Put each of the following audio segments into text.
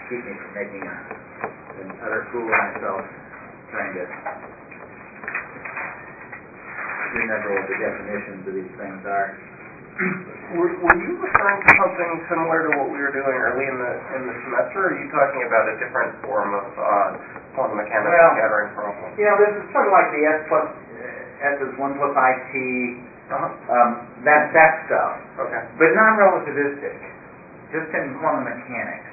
keep me from making an utter fool of myself trying to remember what the definitions of these things are. Were you referring to something similar to what we were doing early in the semester, or are you talking about a different form of quantum mechanics scattering problem? This is sort of like the S is 1 plus IT, that stuff. Okay. But non-relativistic, just in quantum mechanics.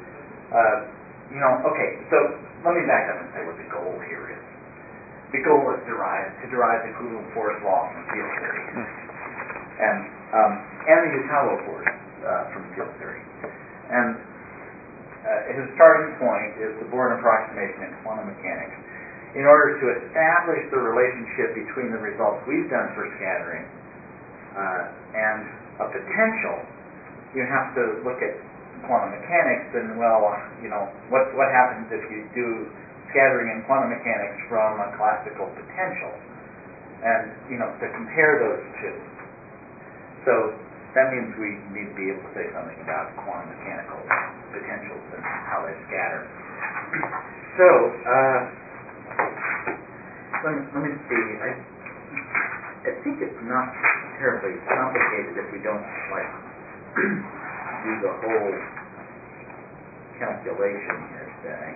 So let me back up and say what the goal here is. The goal is to derive the Coulomb force law from field theory, and the Utalo force from field theory. And his starting point is the Born approximation in quantum mechanics. In order to establish the relationship between the results we've done for scattering and a potential, you have to look at quantum mechanics and, what happens if you do scattering in quantum mechanics from a classical potential, and to compare those two. So that means we need to be able to say something about quantum mechanical potentials and how they scatter. So let me see. I think it's not terribly complicated if we don't do the whole calculation here today.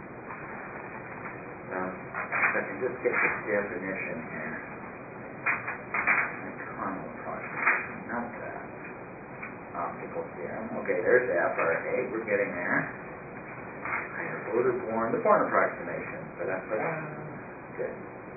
If I can just get the definition here. Connell approximation, not that. Optical theorem. Okay, there's FRA. We're getting there. The Born approximation. Good.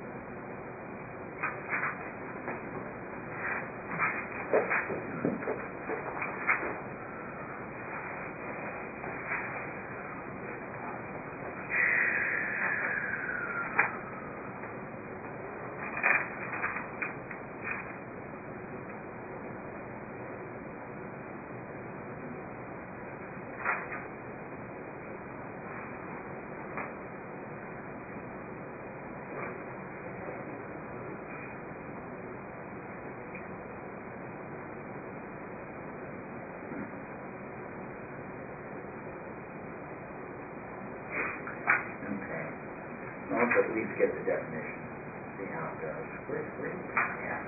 Let's at least get the definition. See how it goes. Yeah.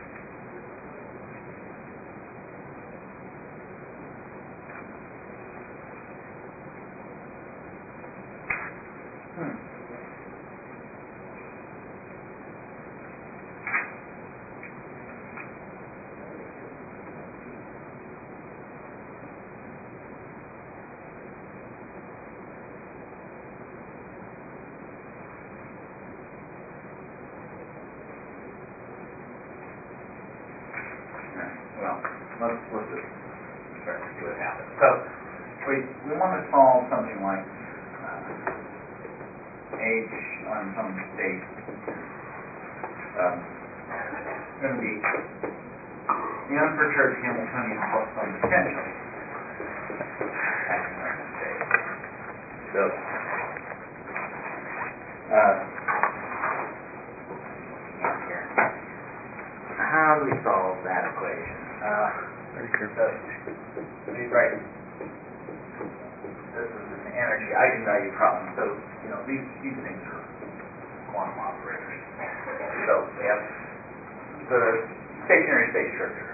Let's just start to see what happens. So we want to solve something like H on some state going to be the unperturbed Hamiltonian plus some potential acting on the state. So how do we solve that equation? Let me write. This is an energy eigenvalue problem. So these things are quantum operators. So we have the stationary state structure,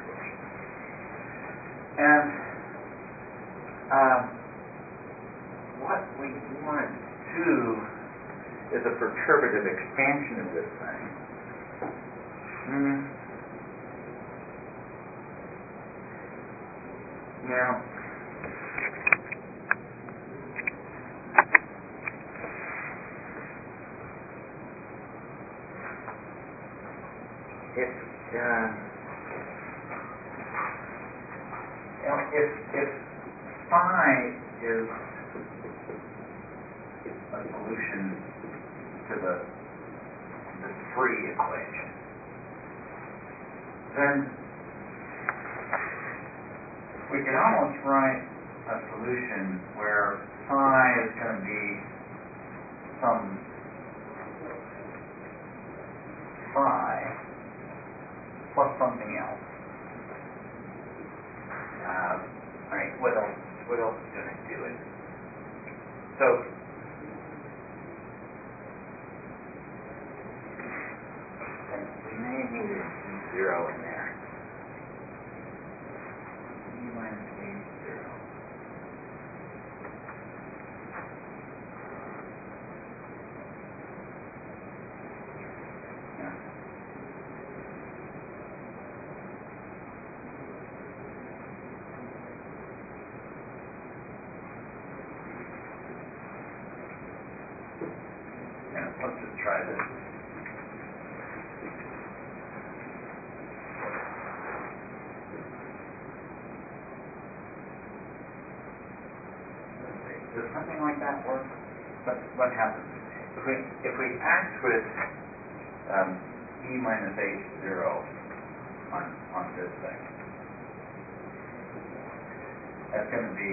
and what we want to do is a perturbative expansion of this thing. Now, if phi is a solution to the free equation, then we can almost write a solution where phi is going to be some phi plus something else. All right, what else is going to do it? So and we may need a zero in there. E minus H0. Yeah. Yeah, let's just try this. Does something like that work? What happens if we act with E minus H0 on this thing? That's going to be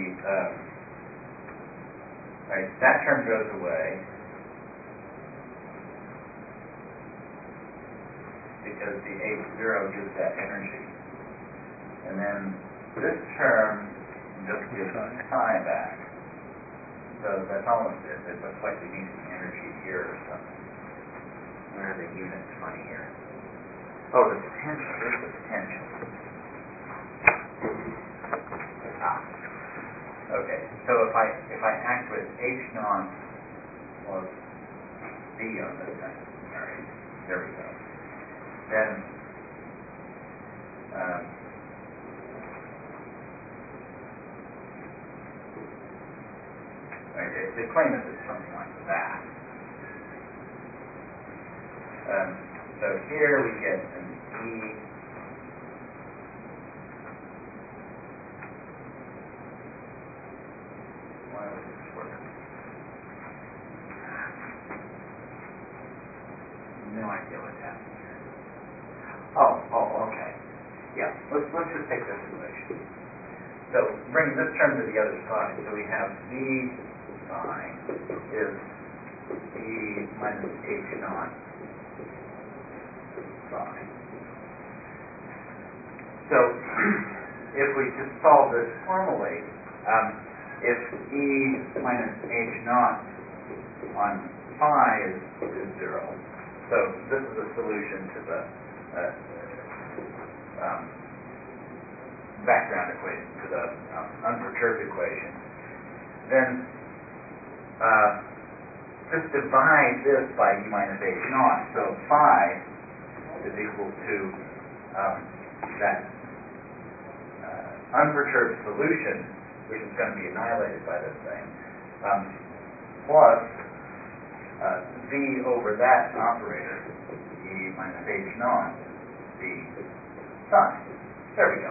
right. That term goes away because the H0 gives that energy, and then this term just gives psi back. So that's almost it. It looks like we need some energy here or something. Where are the units funny here? Oh, the potential. Here's the potential. Okay. So if I act with H naught plus V on this thing, all right, there we go. Then the claim is it's something like that. So here we get an E. Why would this work? No idea what's happening here. Oh, okay. Yeah, let's just take this relation. So bring this term to the other side. So we have V psi is E minus H naught psi. So if we just solve this formally, if E minus H naught on phi is 0, so this is a solution to the background equation, to the unperturbed equation, then just divide this by E minus H naught. So phi is equal to that unperturbed solution, which is going to be annihilated by this thing, plus V over that operator, E minus H naught, V psi. There we go.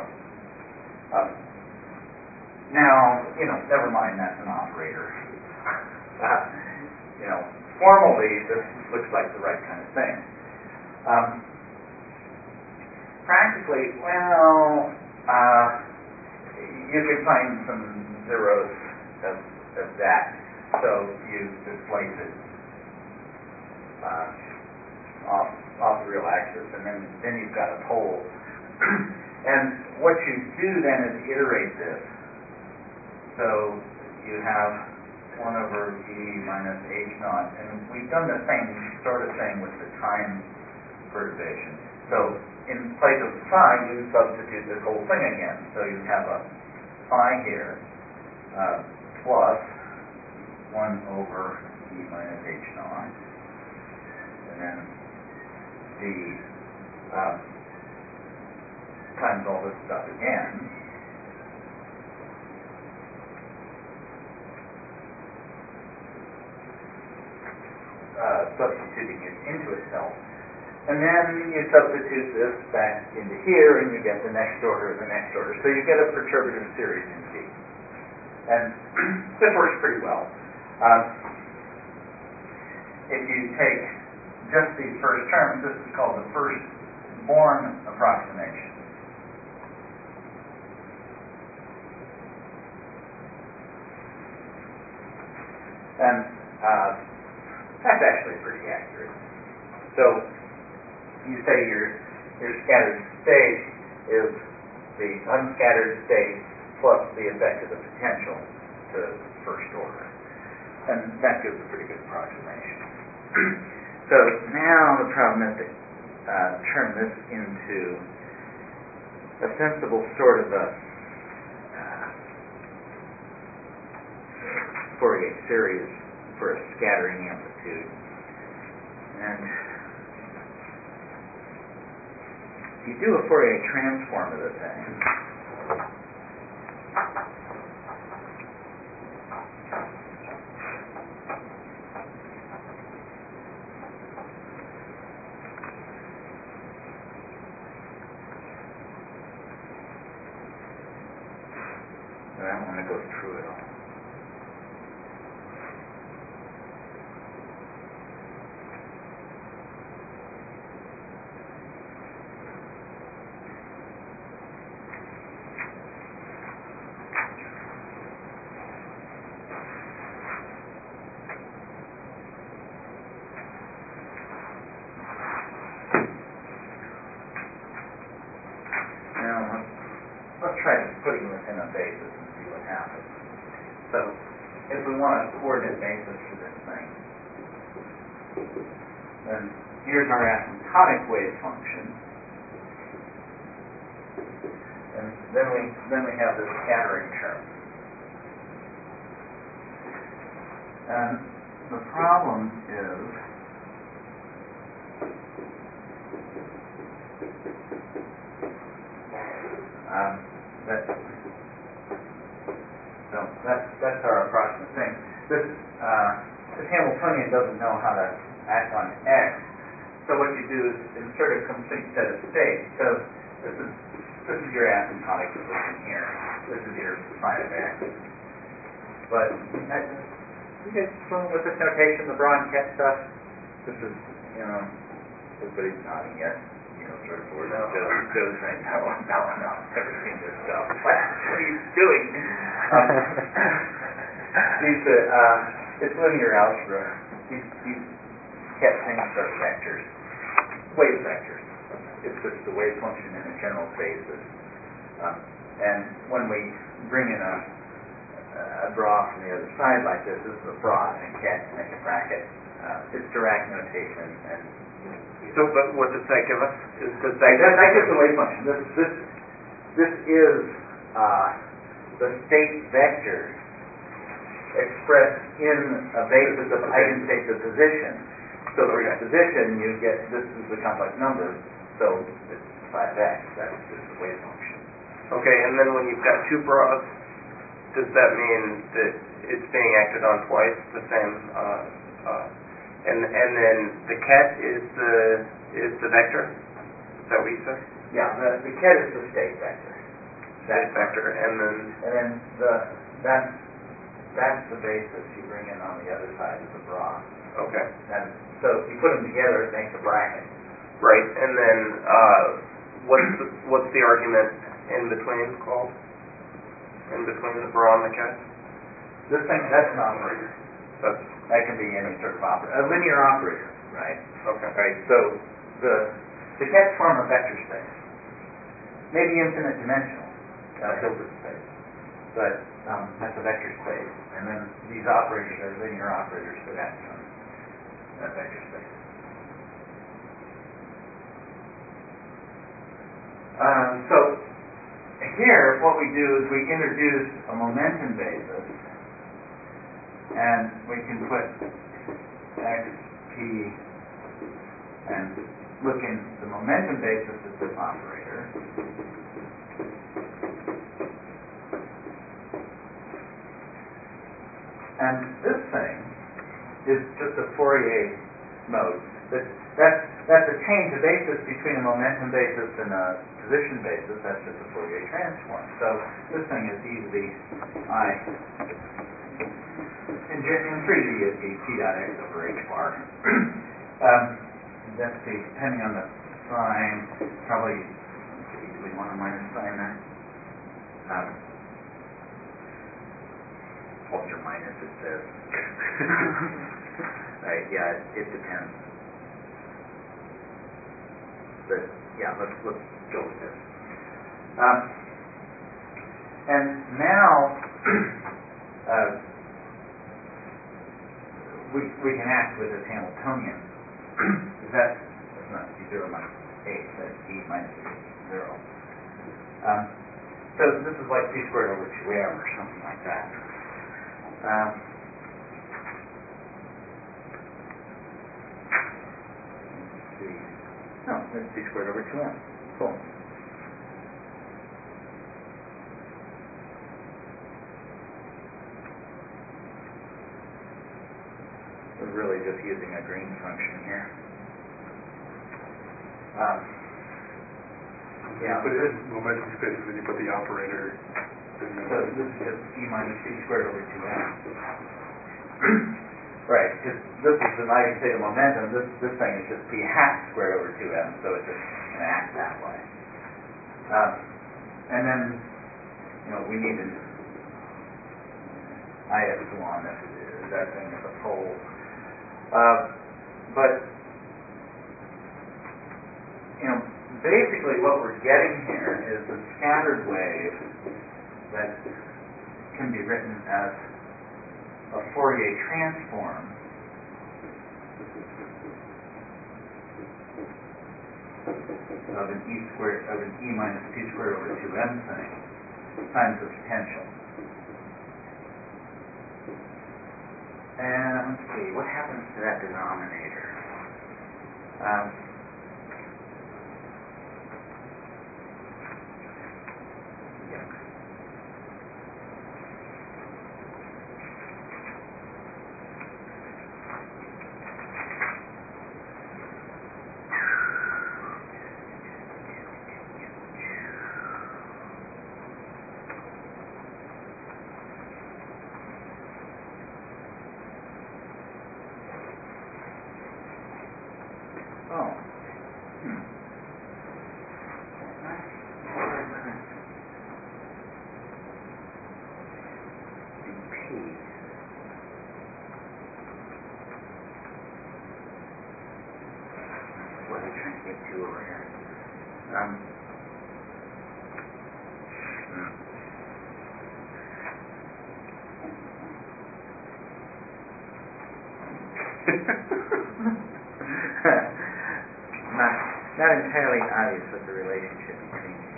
Now, never mind that's an operator. Formally, this looks like the right kind of thing. Practically, you can find some zeros of that. So you displace it off the real axis, and then you've got a pole. And what you do then is iterate this. So you have 1 over E minus H naught, and we've done the same sort of thing with the time perturbation. So in place of psi, you substitute this whole thing again. So you have a phi here plus 1 over E minus H naught, and then the times all this stuff again. Substituting it into itself. And then you substitute this back into here, and you get the next order of the next order. So you get a perturbative series in C. And this works pretty well. If you take just these first terms, this is called the first Born approximation. And that's actually pretty accurate. So you say your scattered state is the unscattered state plus the effect of the potential to first order. And that gives a pretty good approximation. So now the problem is to turn this into a sensible sort of a Fourier series for a scattering amplitude. And you do a Fourier transform of the thing. I don't want to go through it all. Now, let's try putting this in a basis and see what happens. So, if we want a coordinate basis for this thing, then here's our asymptotic wave function, and then we have this scattering term. And the problem is that's our approximate thing. This Hamiltonian doesn't know how to act on X, so what you do is insert a complete set of states. So this is your asymptotic position here. This is your phi of X. But you guys familiar with this notation, the Braun-Ket stuff? This is, everybody's nodding yes. Sort of bored. Joe's saying, no, never seen this stuff. What are you doing? It's linear algebra. These Ket things are vectors, wave vectors. It's just the wave function in a general basis. And when we bring in a bra from the other side like this is a bra and a Ket, make a bracket. It's Dirac notation and. So, but what does that give us? That gives the wave function. This is the state vector expressed in a basis of eigenstates of position. So for each position, you get this is the complex number. So it's phi of X. That's just the wave function. Okay, and then when you've got two bras, does that mean that it's being acted on twice? The same. And then the Ket is the vector? Is that what you said? Yeah, the Ket is the state vector. State vector, and then that's the basis you bring in on the other side of the bra. Okay. And so if you put them together, it makes a bracket. Right, and then what's the argument in between called? In between the bra and the Ket? This thing, that's an operator. That can be any sort of operator. A linear operator, right? Okay. Right. So the Kets form a vector space. Maybe infinite dimensional, Hilbert space. But that's a vector space. And then these operators are linear operators that act on that vector space. So here, what we do is we introduce a momentum basis, and we can put x, p, and look in the momentum basis of this operator. And this thing is just a Fourier mode. That's a change of basis between a momentum basis and a position basis. That's just a Fourier transform. So this thing is easily in 3D it'd be p dot x over h bar. Let's see, depending on the sign, probably, do we want a minus sign there? Plus or minus, it says. Right, yeah, it depends. But yeah, let's go with this. And now we can act with this Hamiltonian. That's not E0 minus 8, that's E minus 0. So this is like c squared over 2m or something like that. Let's see. No, that's c squared over 2m. Cool. We're really just using a green function here. Yeah. Put it in momentum space, and then you put the operator. So this is just e minus c squared over 2m. Right, because this is, and I can say the momentum, this thing is just p hat squared over 2m, so it's just going to act that way. And then, we need an I epsilon if that thing is a pole. But, basically what we're getting here is a scattered wave that can be written as a Fourier transform of an e minus p squared over 2m thing times the potential. And let's see, what happens to that denominator? Not entirely obvious what the relationship between these.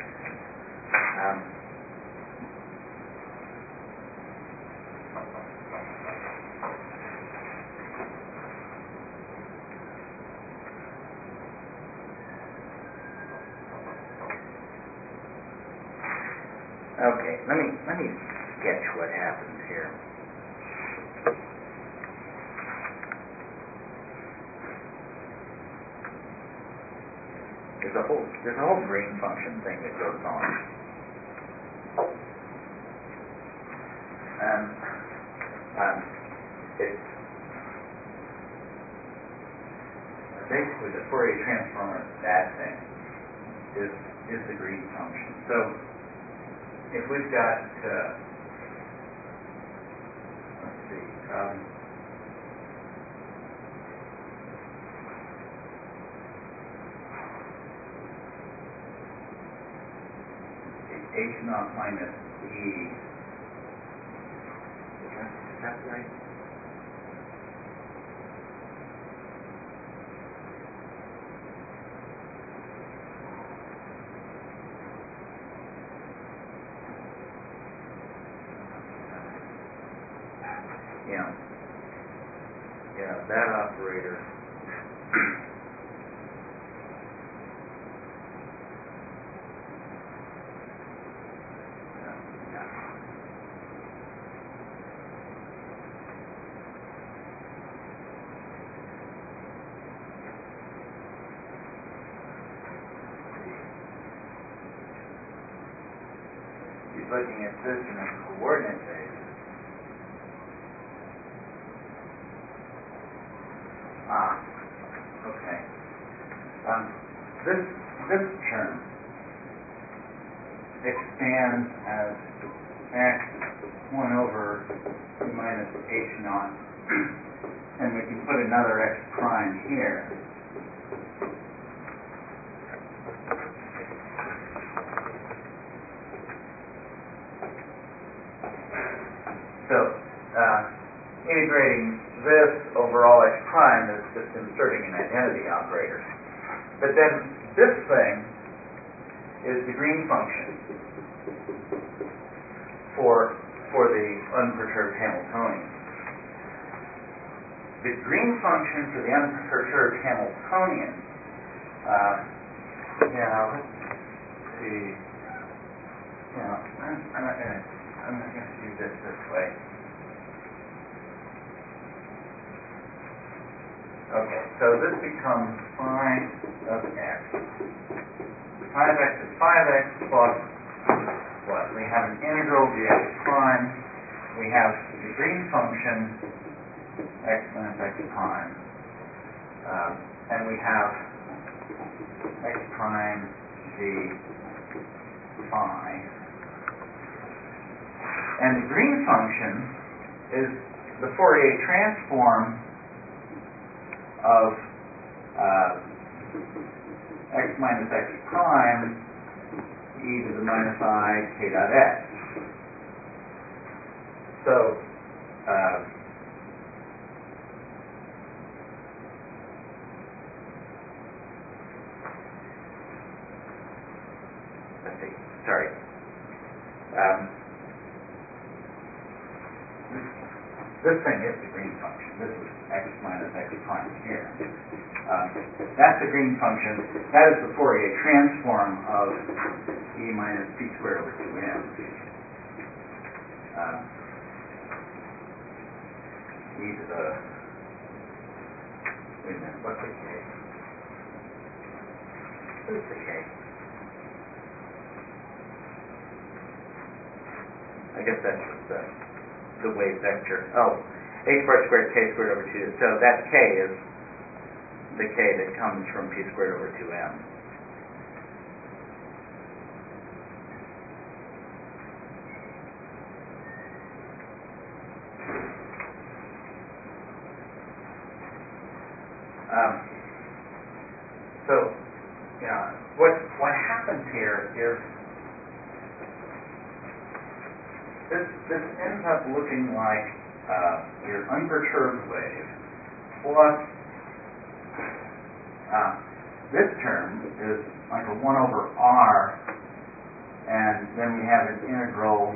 Okay, let me sketch what happens here. There's a whole green function thing that goes on. And it's basically the Fourier transform of that thing is the green function. So if we've got let's see, H naught minus E. Is that right? Yeah, that operator. Looking at this in a coordinate basis. Okay. This term expands as x 1 over minus h naught, and we can put another x prime here. So, integrating this over all x prime is just inserting an identity operator. But then this thing is the green function for the unperturbed Hamiltonian. The green function for the unperturbed Hamiltonian, let's see. I'm not gonna do this way. Okay, so this becomes phi of x. Phi of x is phi of x plus what? We have an integral dx prime. We have the green function x minus x prime. And we have x prime d phi. And the green function is the Fourier transform of x minus x prime e to the minus I k dot x. So let's see. Sorry. This thing is the green function. This is x minus x prime here. That's the green function. That is the Fourier transform of e minus p squared over 2m. E to the... Wait a minute, what's the k? What is the k? I guess that's the wave vector. Oh, h bar squared k squared over 2. So that k is the k that comes from p squared over 2m. So, what happens here is this ends up looking like your unperturbed wave plus this term is like a 1 over r, and then we have an integral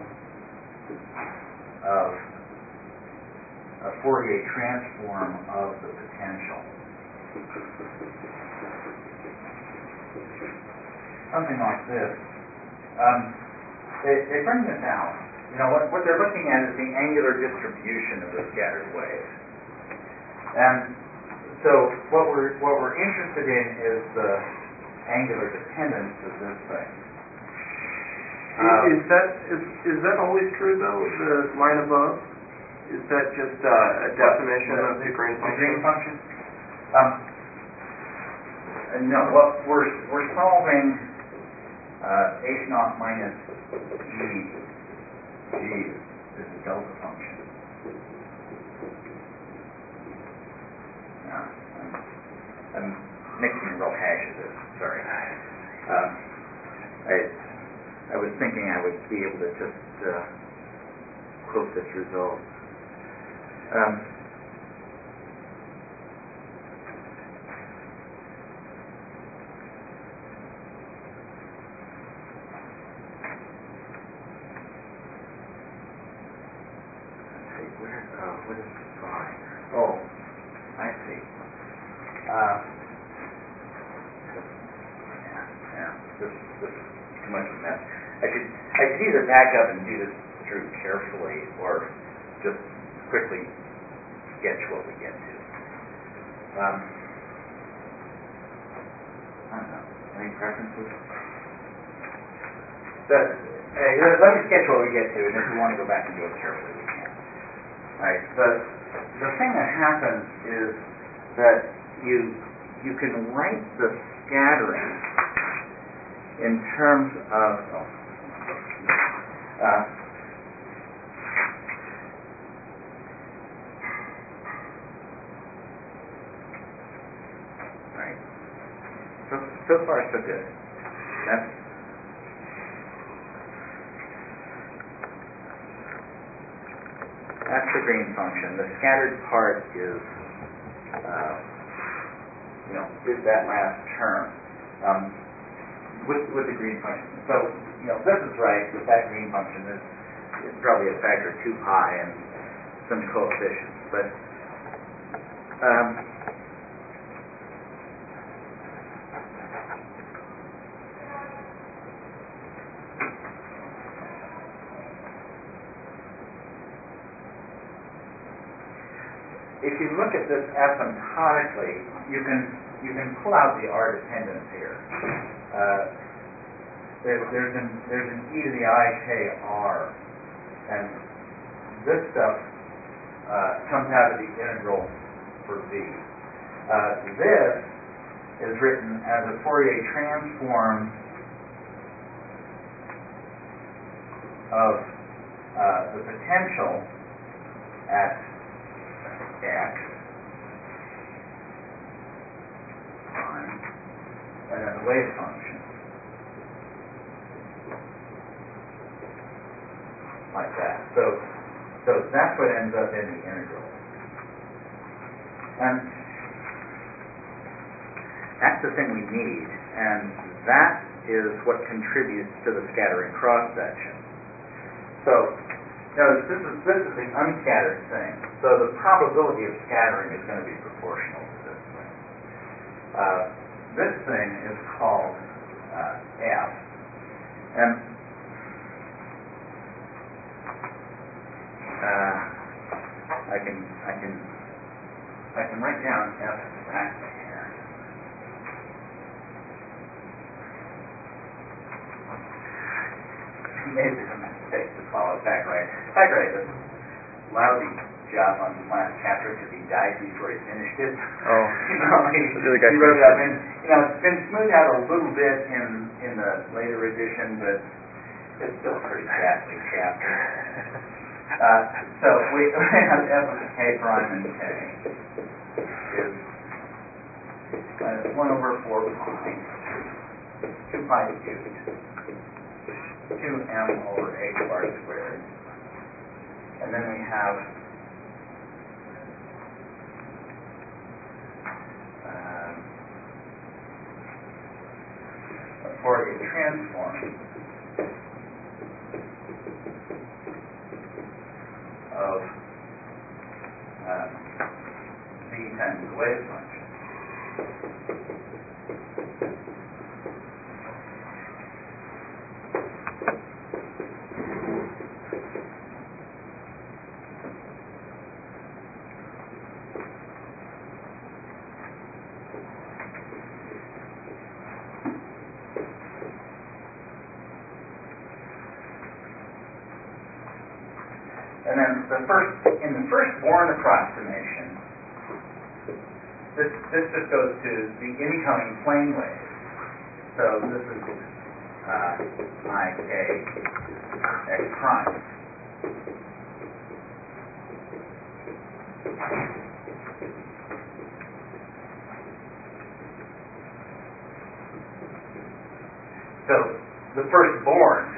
of a Fourier transform of the potential. Something like this. They bring this out. What they're looking at is the angular distribution of the scattered wave. And so what we're interested in is the angular dependence of this thing. Is that always true though? The line above, is that just a definition of the green function? The green function? No. What we're solving h naught minus e g is a delta function. I'm making a real hash of this. Sorry. I was thinking I would be able to just quote this result. What is phi? Oh, I see. This is too much of a mess. I should either back up and do this through carefully, or just quickly sketch what we get to. I don't know. Any preferences? Let me sketch what we get to, and if we want to go back and do it carefully, we can. Right. The thing that happens is that you can write the scattering in terms of right. So far so good. That's That's the green function. The scattered part is, is that last term with the green function. So, this is right, that green function is probably a factor 2 pi and some coefficients. But if you look at this asymptotically, you can pull out the R dependence here. There's an e to the I k r, and this stuff comes out of the integral for v. This is written as a Fourier transform of the potential at x prime, and then the wave function, like that. So that's what ends up in the integral. And that's the thing we need, and that is what contributes to the scattering cross-section. So, notice this is the unscattered thing. So the probability of scattering is going to be proportional to this thing. This thing is called F. And I can write down F exactly here. Maybe it's a mistake to follow it back right. This lousy job on the last chapter because he died before he finished it. Oh, he wrote it up, and it's been smoothed out a little bit in the later edition, but it's still a pretty ghastly chapter. So we have f of k prime and k is 1 over 4 pi, 2 pi cubed, 2m over h bar squared, and then we have a Fourier transform of v times the wave function. And then in the first Born approximation, this just goes to the incoming plane wave. So this is ik x prime. So the first Born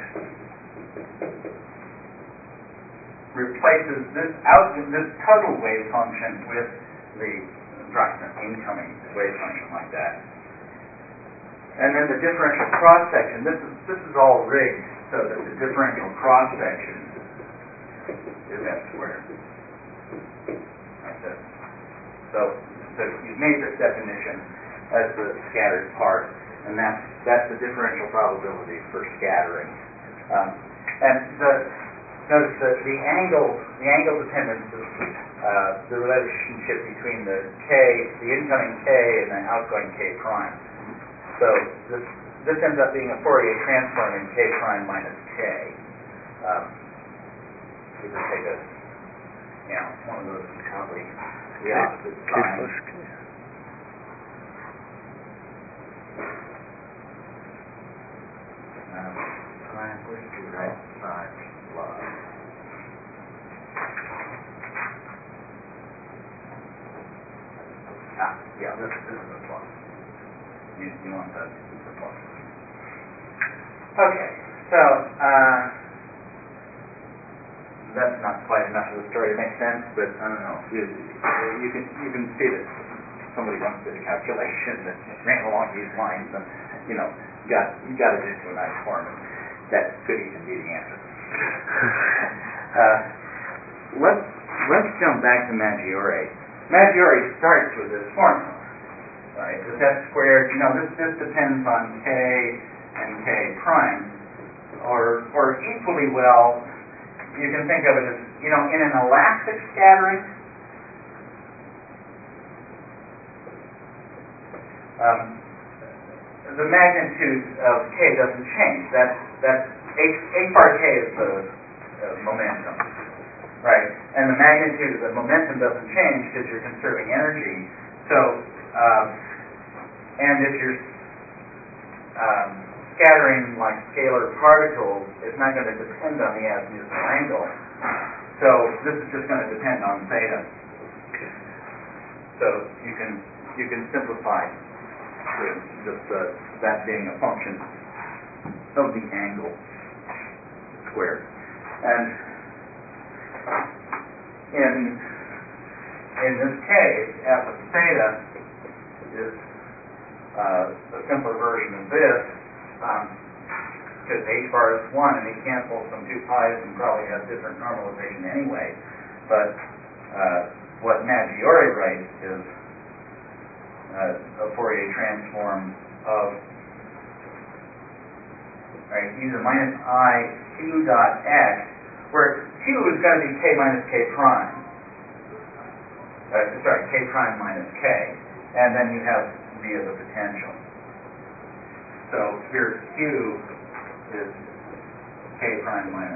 replaces this total wave function with the approximate incoming wave function, like that. And then the differential cross section. This is all rigged so that the differential cross section is f squared, like this. So you've made this definition as the scattered part, and that's the differential probability for scattering. Notice that the angle dependence is the relationship between the incoming k and the outgoing k prime. So this ends up being a Fourier transform in k prime minus k. We just take one of those is probably the opposite sign. Where's the right side? Yeah, this is a plus. You want the plus. Okay, so that's not quite enough of a story to make sense, but I don't know. You can see that somebody once did a calculation that ran along these lines and, got it into a nice form. And that could even be the answer. Let's jump back to Maggiore. Maggiore starts with this formula, right? The Z squared, this depends on K and K prime, or equally well, you can think of it as, in an elastic scattering, the magnitude of K doesn't change. That's H bar K is the momentum, right? And the magnitude of the momentum doesn't change because you're conserving energy. So, and if you're scattering like scalar particles, it's not going to depend on the azimuthal angle. So this is just going to depend on theta. So you can simplify to just that being a function of the angle squared. And in this case, f of theta is a simpler version of this, because h bar is 1 and it cancels some 2 pi's and probably has different normalization anyway. But what Maggiore writes is a Fourier transform of either minus I q dot x, where q is going to be k minus k prime. K prime minus k, and then you have v of the potential. So here q is k prime minus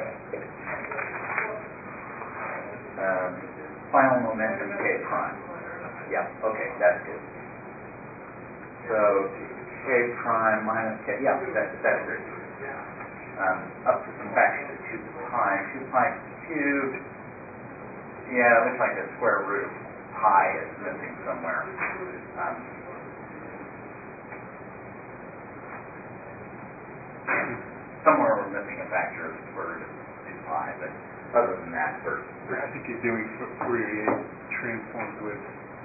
final momentum k prime. Yeah, okay, that's good. So k prime minus k, yeah, that's great. Up to some factors of 2 pi cubed. Yeah, it looks like the square root of pi is missing somewhere. Somewhere we're missing a factor of the square root of 2 pi, but other than that, I think you're doing Fourier transforms with.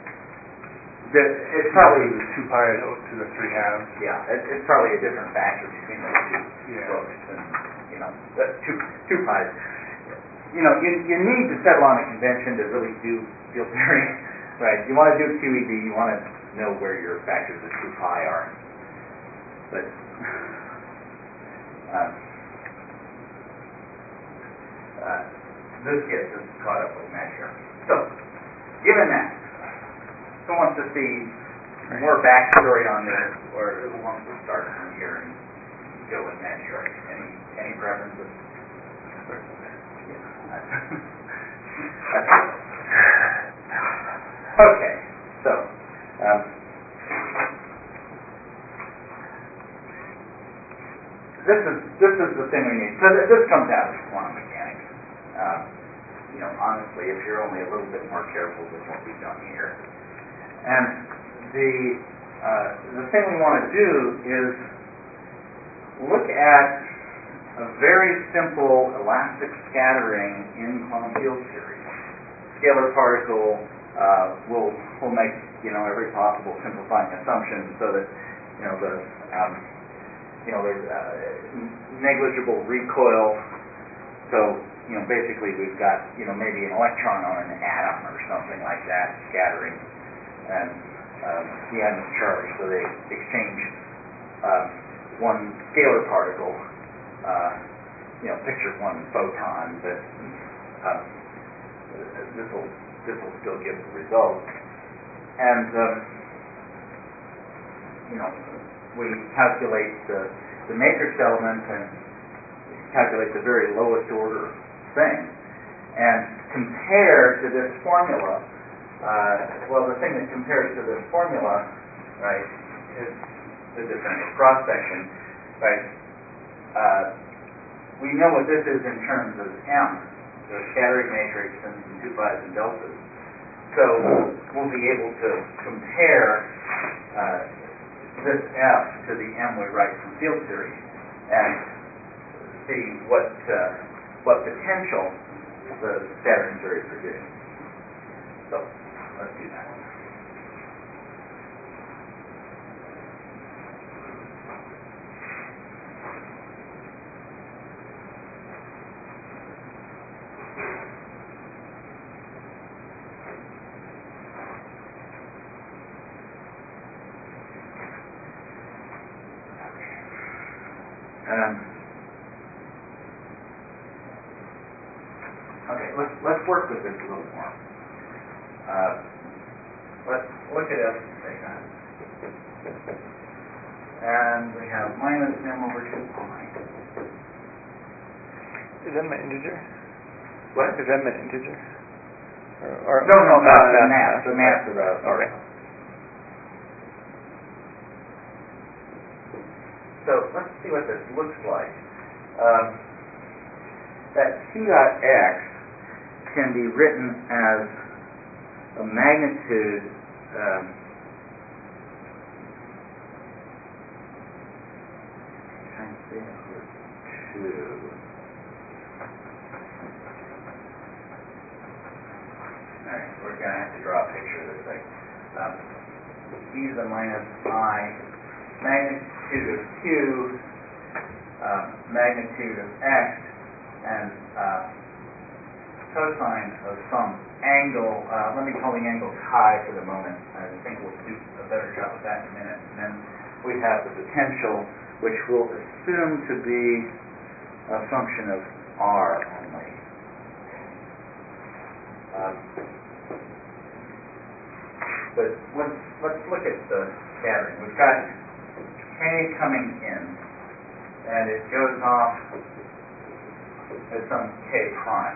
It's probably 2 pi to the 3 halves. Yeah, it's probably a different factor between those two books, and two pi's. You need to settle on a convention to really do field theory, right? You want to do QED, you want to know where your factors of 2 pi are, but this gets us caught up with Maggiore. So, given that, who wants to see more backstory on this, or who wants to start from here and go with Maggiore? Any preferences? Okay, so this is the thing we need. So this comes out of quantum mechanics. Honestly, if you're only a little bit more careful with what we've done here. And the thing we want to do is look at a very simple elastic scattering in quantum field theory. Scalar particle will make every possible simplifying assumption so that there's negligible recoil. So basically we've got maybe an electron on an atom or something like that scattering, and the atom is charged, so they exchange one scalar particle. Picture one photon, but this will still give the result. And we calculate the matrix element and calculate the very lowest order thing, and compare to this formula. The thing that compares to this formula, right, is the differential cross section, right? We know what this is in terms of M, the scattering matrix and 2 pi's and deltas. So we'll be able to compare this F to the M we write from field theory and see what potential the scattering theory produced. So let's do that. Okay, let's work with this a little more. Let's look at f theta. And we have minus m over 2 pi. Is m an integer? What? Is m an integer? Or No, the math. math. The math of the Okay. So let's see what this looks like. That q dot x can be written as a magnitude times theta over 2. Alright, we're going to have to draw a picture of this thing. E to the minus I, magnitude of q, magnitude of x, and cosine of some angle. Let me call the angle chi for the moment. I think we'll do a better job of that in a minute. And then we have the potential, which we'll assume to be a function of r only. But let's look at the scattering. We've got k coming in, and it goes off at some k prime.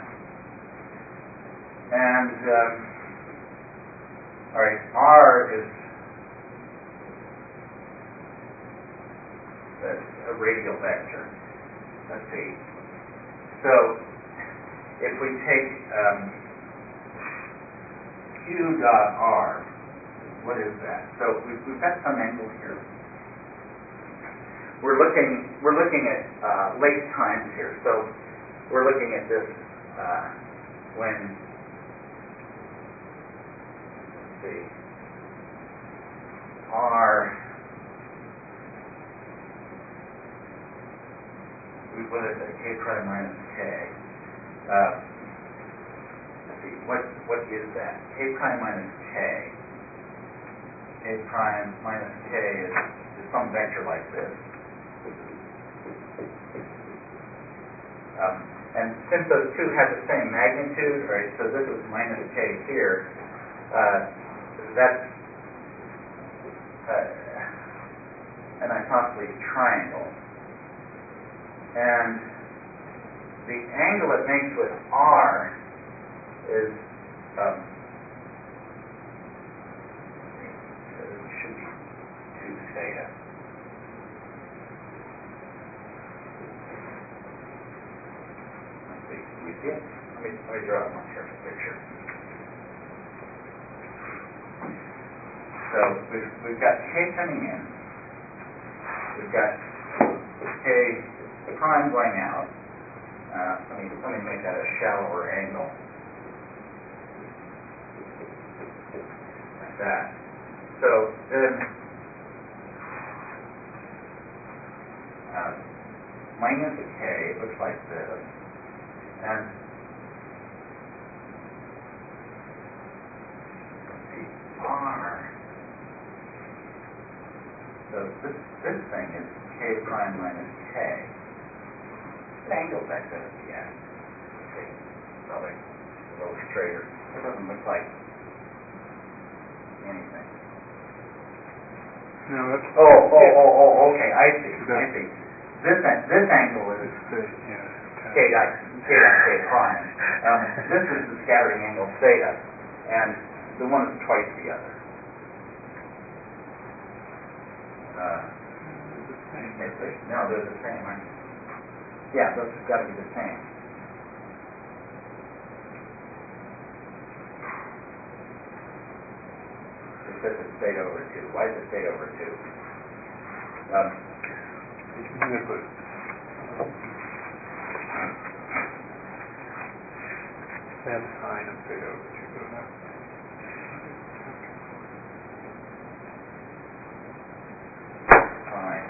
And, all right, r is a radial vector. Let's see. So if we take q dot r, what is that? So we've got some angle here. We're looking at late times here. So we're looking at this when, let's see, r, what is it, k prime minus k. Let's see, what is that? K prime minus k. K prime minus k is some vector like this. And since those two have the same magnitude, right, so this is minus k here, that's an isosceles triangle. And the angle it makes with r is, it should be 2 theta. You see it? Let me draw a more careful picture. So we've got k coming in. We've got k prime going out. Let me make that a shallower angle. Like that. So then minus k looks like this. And let's see, r. So this thing is k prime minus k. The angle back there at the end. Let's see, probably a little straighter. It doesn't look like anything. No, that's... Oh, okay, I see. This angle is k prime. This is the scattering angle theta, and the one is twice the other. No, they're the same, aren't they? Yeah, those have got to be the same. It says it's theta over 2. Why is it theta over 2? then Sine of theta over 2. Fine.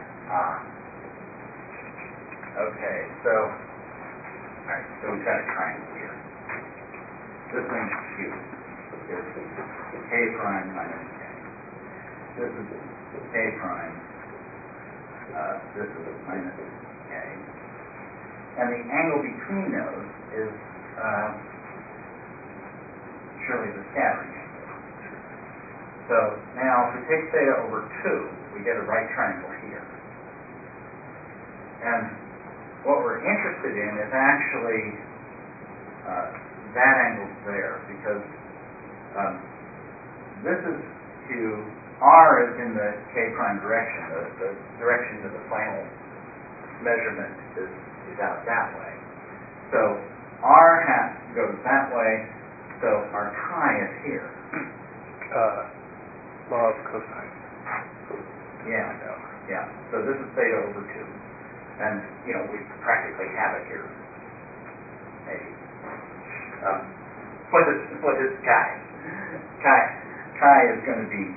Okay, so, alright, so we've got a triangle here. This thing's Q. Is K prime minus K. This is K prime. This is minus K. And the angle between those is surely the scattering angle. So now if we take theta over 2, we get a right triangle here. And what we're interested in is actually that angle there, because this is Q, R is in the K prime direction. The direction of the final measurement is out that way. So R goes that way, so our chi is here. law of cosine. Yeah. So this is theta over 2. And, we practically have it here. Maybe. What is chi? Chi is going to be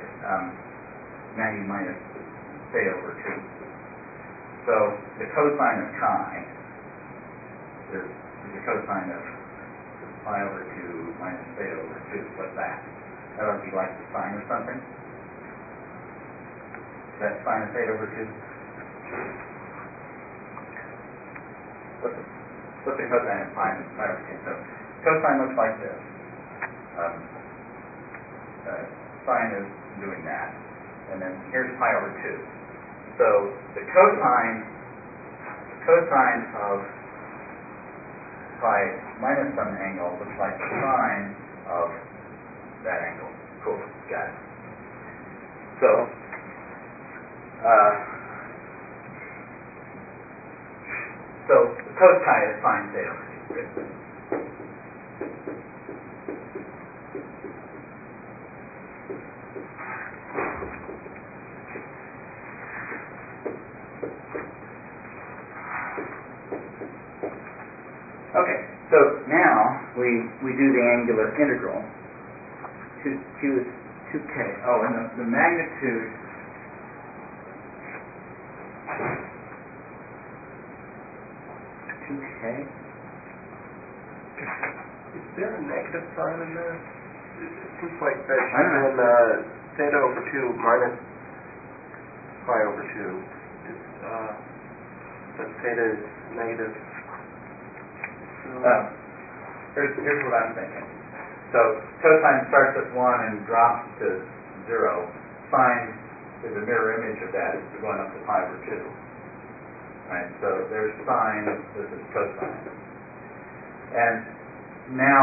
90 minus theta over 2. So the cosine of chi is the cosine of pi over 2 minus theta over 2. What's that? That ought to be like the sine of something. Is that sine of theta over 2? What's the cosine of pi over 2? So cosine looks like this. Sine is doing that. And then here's pi over 2. So the cosine of pi minus some angle looks like the sine of that angle. Cool, got it. So, cos chi is sine theta over 2. Okay, so now we do the angular integral. Q is 2k. Oh, and the magnitude. Is there a negative sign in this? It seems like that I don't know. when theta over 2 minus pi over 2 is that theta is negative. Here's what I'm thinking. So cosine starts at 1 and drops to 0. Sine is a mirror image of that. It's going up to pi over 2. Right? So there's sine, this is cosine. And now,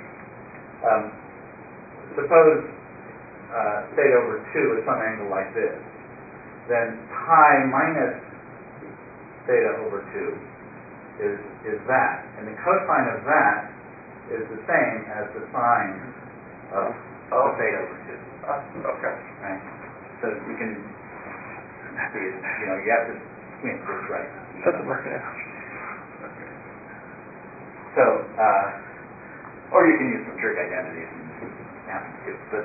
suppose theta over 2 is some angle like this. Then pi minus theta over 2 is that. And the cosine of that is the same as the sine of theta over 2. Okay. Right? So you can see it, you have to squint this right. Doesn't work now. Okay. So, or you can use some trig identities and happen to. But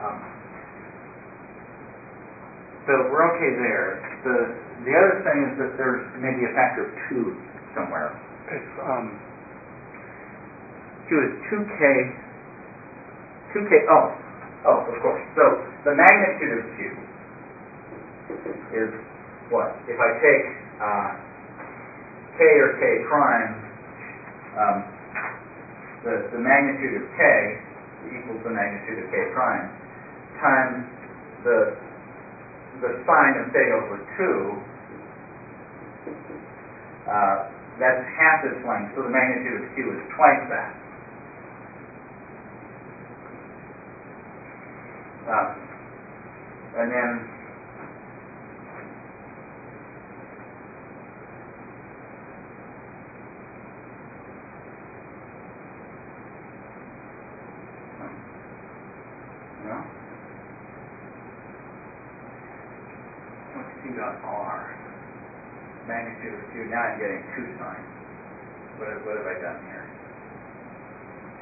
so we're okay there. The other thing is that there's maybe a factor of 2 somewhere. It's Q is 2k. Oh, of course. So the magnitude of Q is what? If I take k or k prime, the magnitude of k equals the magnitude of k prime times the sine of theta over 2. That's half this length, so the magnitude of Q is twice that. And then what's Q dot R? Magnitude of Q. Now I'm getting 2 sine. What have I done here?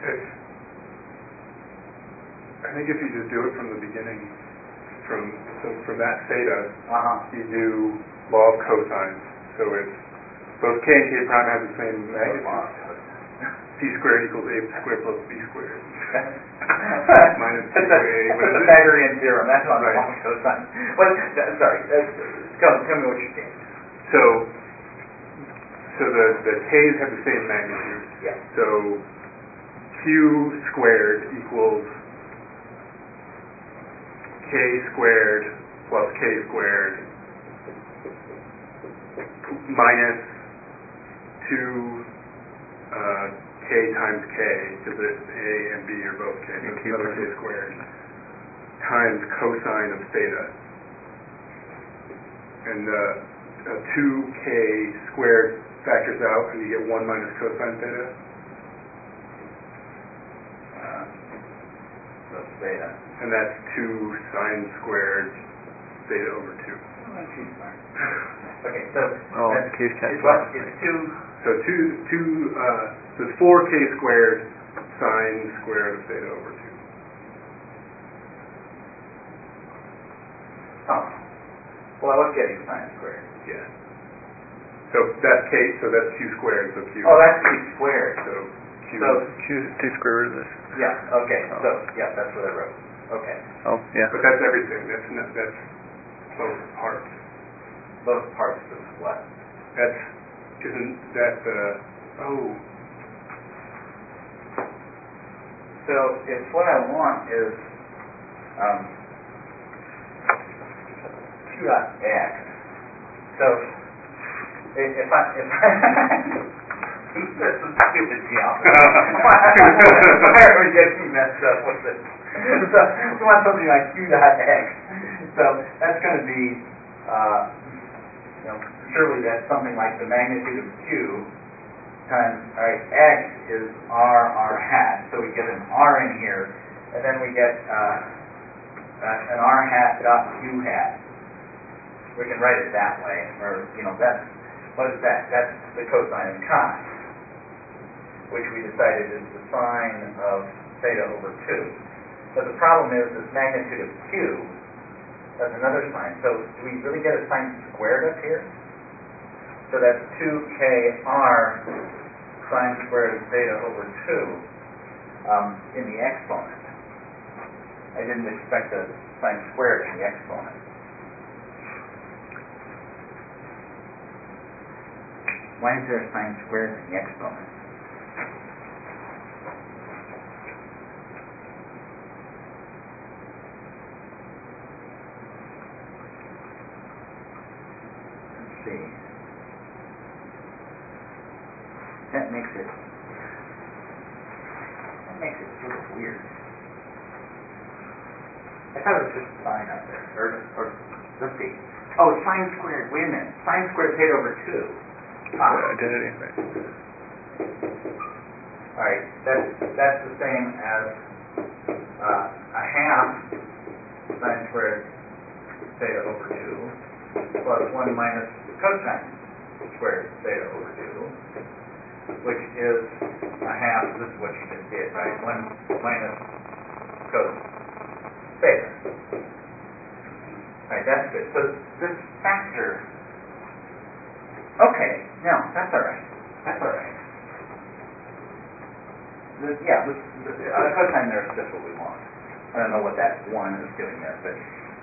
I think if you just do it from the beginning, from that theta, you do law of cosines. So it's both k and k prime have the same magnitude. C squared equals a squared plus b squared. Minus 2a. That's the Pythagorean theorem. That's on right. Law of cosine. Sorry. Tell me what you changed. So the k's have the same magnitude. Yeah. So q squared equals k squared plus k squared minus 2 k times k, because a and b are both k, so it's another k squared, times cosine of theta. And 2k squared factors out, and you get 1 minus cosine theta. So theta. And that's 2 sine squared theta over 2. Okay, so the case it's what? It's 2. So so it's 4k squared sine squared of theta over 2. Oh. Well, I was getting sine squared. Yeah. So that's k. So that's q squared. So q. Oh, that's q squared. So q. So q square root of this. yeah. Okay. So yeah, that's what I wrote. Okay. Oh, yeah. But that's everything. That's both parts. Both parts of what? Isn't that the So if what I want is q dot x. So if I this is stupid geometry. Why are we getting messed up with this? So we want something like q dot x. So that's going to be surely that's something like the magnitude of q times, all right, x is r hat. So we get an r in here, and then we get an r hat dot q hat. We can write it that way, or that's what is that? That's the cosine of chi, which we decided is the sine of theta over 2. But the problem is this magnitude of q, that's another sine. So do we really get a sine squared up here? So that's 2kr sine squared of theta over 2 in the exponent. I didn't expect a sine squared in the exponent. Why is there a sine squared in the exponent? Let's see. That makes it sort of weird. I thought it was just a sine up there. Or let's see. Oh, sine squared. Wait a minute. Sine squared theta over 2. Identity, right? All right. That's the same as a half sine squared theta over 2 plus 1 minus cosine squared theta over 2, which is a half. This is what you just did, right? 1 minus cos theta. All right, that's good. So this factor. Okay, no, that's all right. That's all right. The cosine there is just what we want. I don't know what that 1 is doing there, but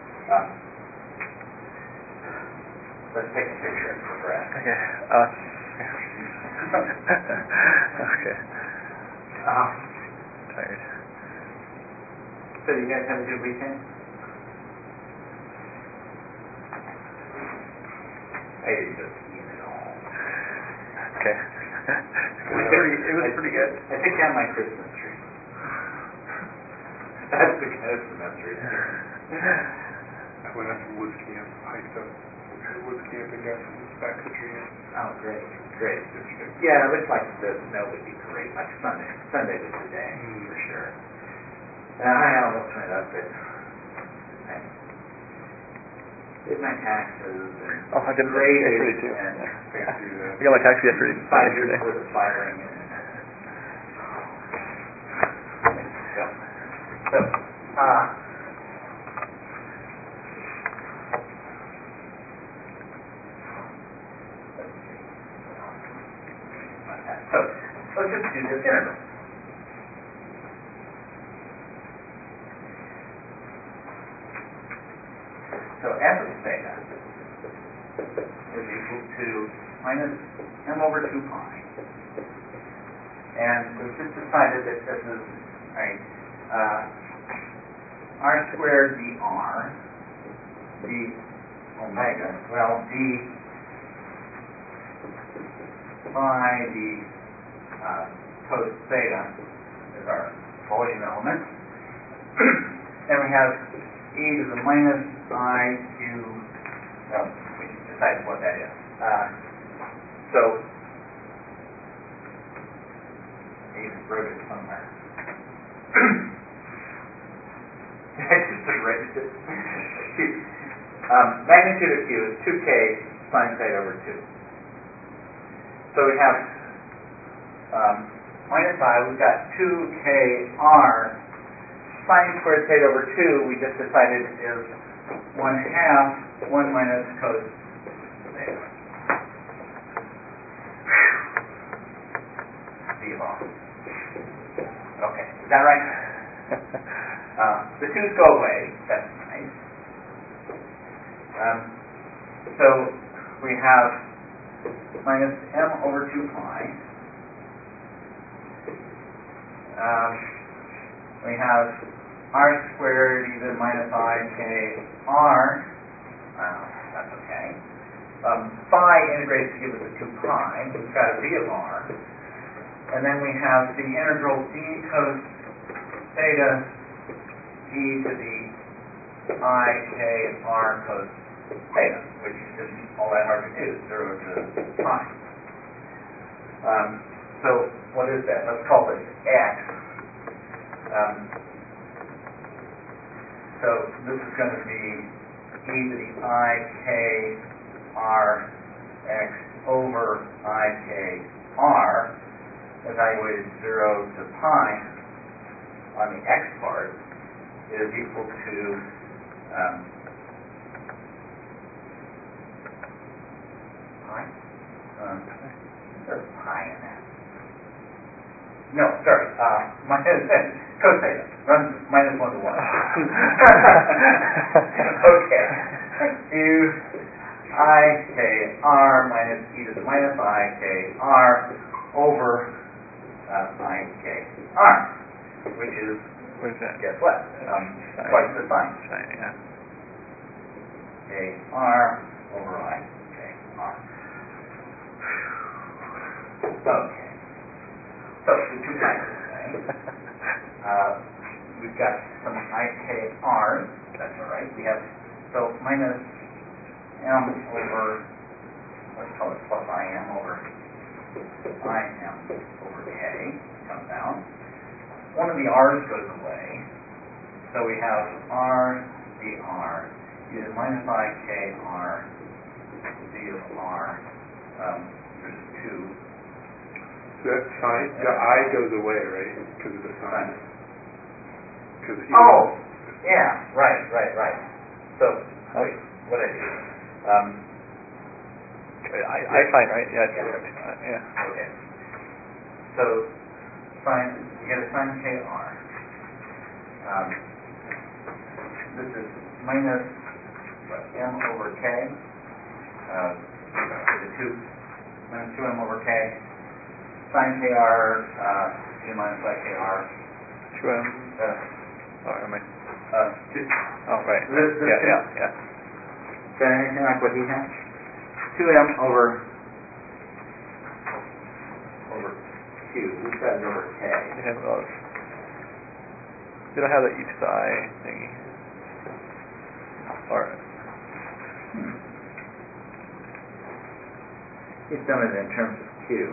let's take a picture and progress. Okay. Okay. Tired. So you guys have a good weekend? I didn't just eat it all. Okay. It was pretty good. I took down my Christmas tree. That's the kind of semester it's doing. I went out to woods camp, hiked up at woods camp and got some backcountry in. Oh, great. Yeah, it looks like the snow would be great, like Sunday. Sunday was the day, for sure. I almost went up, but I did my taxes and I did yesterday too. and I got my taxi yesterday. 5 years worth of firing. So, let's just do this integral. So f of theta is equal to minus m over 2 pi. And we've just decided that this is, right, r squared dr, d omega, well, d by the cos theta is our volume element. Then we have e to the minus I q, well, we decided what that is. So, I even wrote it somewhere. I just erased it. Magnitude of q is 2k sine theta over 2. So we have minus I, we've got 2kr sine squared theta over 2, we just decided is 1/2 1 minus cos theta. D of R. Okay, is that right? The 2's go away, that's nice. So we have minus m over 2 pi. We have r squared e to the minus I k r. That's okay. Phi integrates to give us a 2 pi. We've got a d of r. And then we have the integral d cos theta e to the I k r cos theta, which isn't all that hard to do, 0 to pi. So what is that? Let's call this x. So this is going to be e to the I k r x over I k r, evaluated 0 to pi on the x part, is equal to pi? There's pi in that. No, sorry, minus cos theta. Runs minus 1 to 1. Okay. U I k r minus e to the minus I k r over I k r, which is, what is that? guess what? Twice the sine. Sine, yeah. K r over I k r. Okay. So the 2 times this way. We've got some I k r's. That's all right. We have, so minus m over, let's call it plus I m over I m over k comes out. One of the r's goes away. So we have r dr e to the minus I k r d of r. There's 2. So that sine, the I goes away, right? Because of the sine. Oh, yeah, right. So, wait, what did I do? I find, right? Yeah. Yeah. Okay. So, sine, we get a sine kr. This is minus m over k. The 2 minus 2m over k. Sine kr, e minus I kr. 2m. Oh, am I? Oh, right. Yeah. Is that anything like what he has? 2m over q. We've got it over k. We have those. We don't have the e to the I thingy. Or He's done it in terms of q.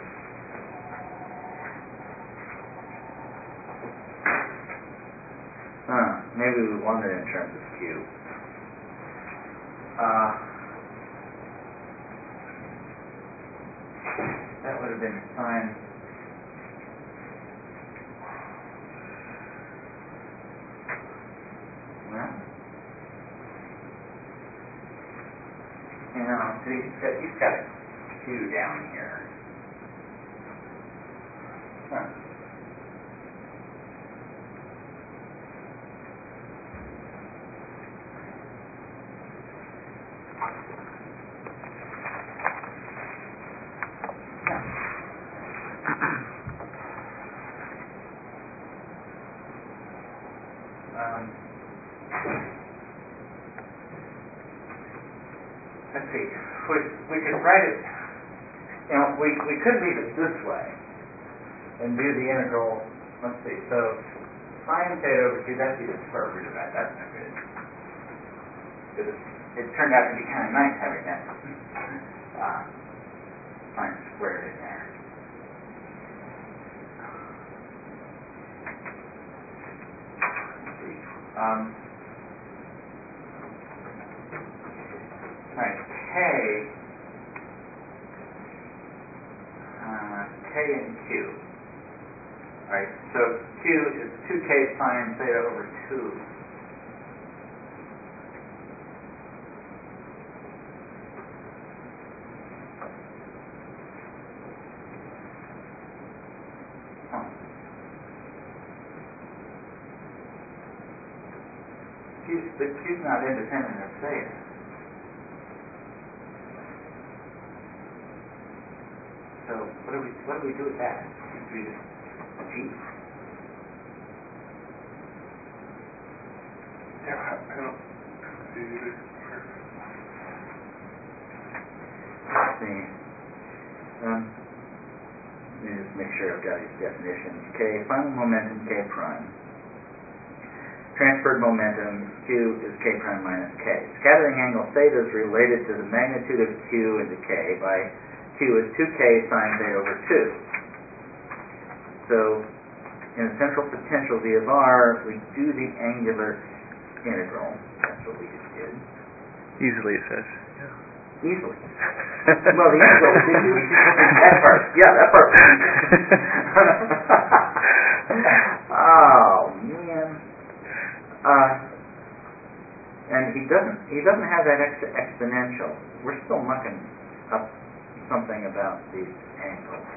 Maybe we want it in terms of q. That would have been sine. See, he's got a Q down here. Huh. Let's see. We could write it. We could leave it this way and do the integral. Let's see. So sine theta over 2. That'd be the square root of that. That's not good. Because it turned out to be kind of nice having that sine squared in there. Let's see. All right, K and Q. All right, so Q is 2K sine theta over 2. But Q's not independent of theta. So what do we do with that? Do we just cheat? Yeah, I don't see this. Let's see. Let me just make sure I've got these definitions. K, final momentum K prime. Transferred momentum Q is K prime minus K. Scattering angle theta is related to the magnitude of Q into K by Q is 2K sine theta over 2. So in a central potential V of R, we do the angular integral. That's what we just did. Easily, it says. Easily. Well, the integral we did do. That part. Yeah, that part was easy. Oh, man. And he doesn't have that extra exponential. We're still mucking up something about these angles.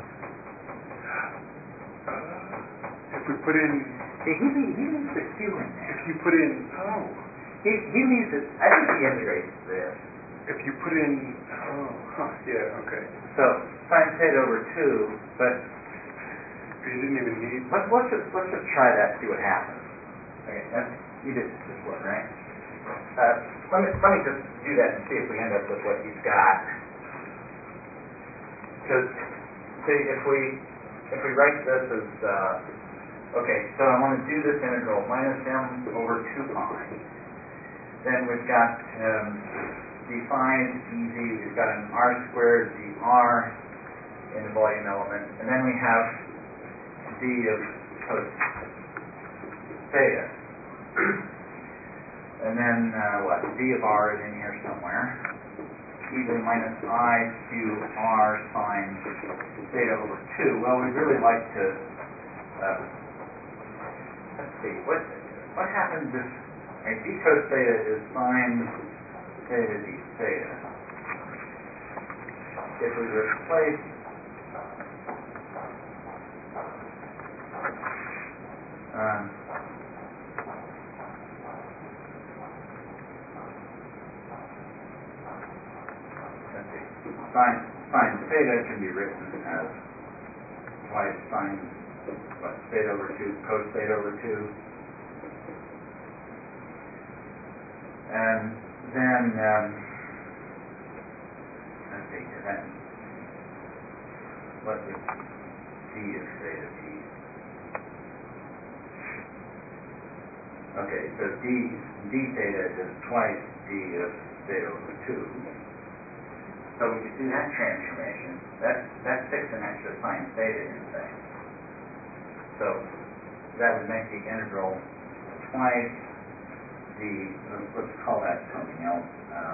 If we put in... See, he leaves the Q in there. If you put in... He leaves it... I think he integrates this. If you put in... yeah, okay. So, sine theta over 2, but... You didn't even need... Let's just try that and see what happens. Okay, you did this one, right? Let me just do that and see if we end up with what he's got. Because, see, if we write this as, okay, so I want to do this integral minus m over 2 pi. Then we've got d phi dz, we've got an r squared dr in the volume element, and then we have d of cos theta. And then, d of r is in here somewhere. Either minus I q r sine theta over 2. Well, we'd really like to, let's see, what happens if, d cos theta is sine theta d theta. If we replace sine theta can be written as twice sine theta over 2 cos theta over 2. And then, let's see, then what would d of theta be? Okay, so d theta is twice d of theta over 2. So when you do that transformation, that sticks an extra sine theta in things. So that would make the integral twice let's call that something else.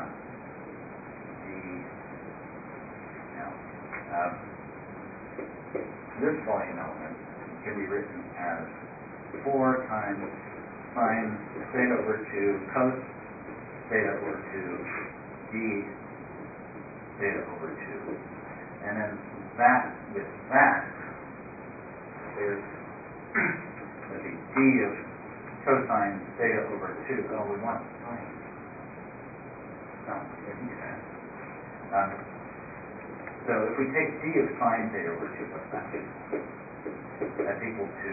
This volume element can be written as 4 times sine theta over 2 cos theta over 2 d theta over 2. And then that, with that, is, let's see, d of cosine theta over 2. Oh, we want sine. No, we didn't do that. So if we take d of sine theta over 2, what's that? That's equal to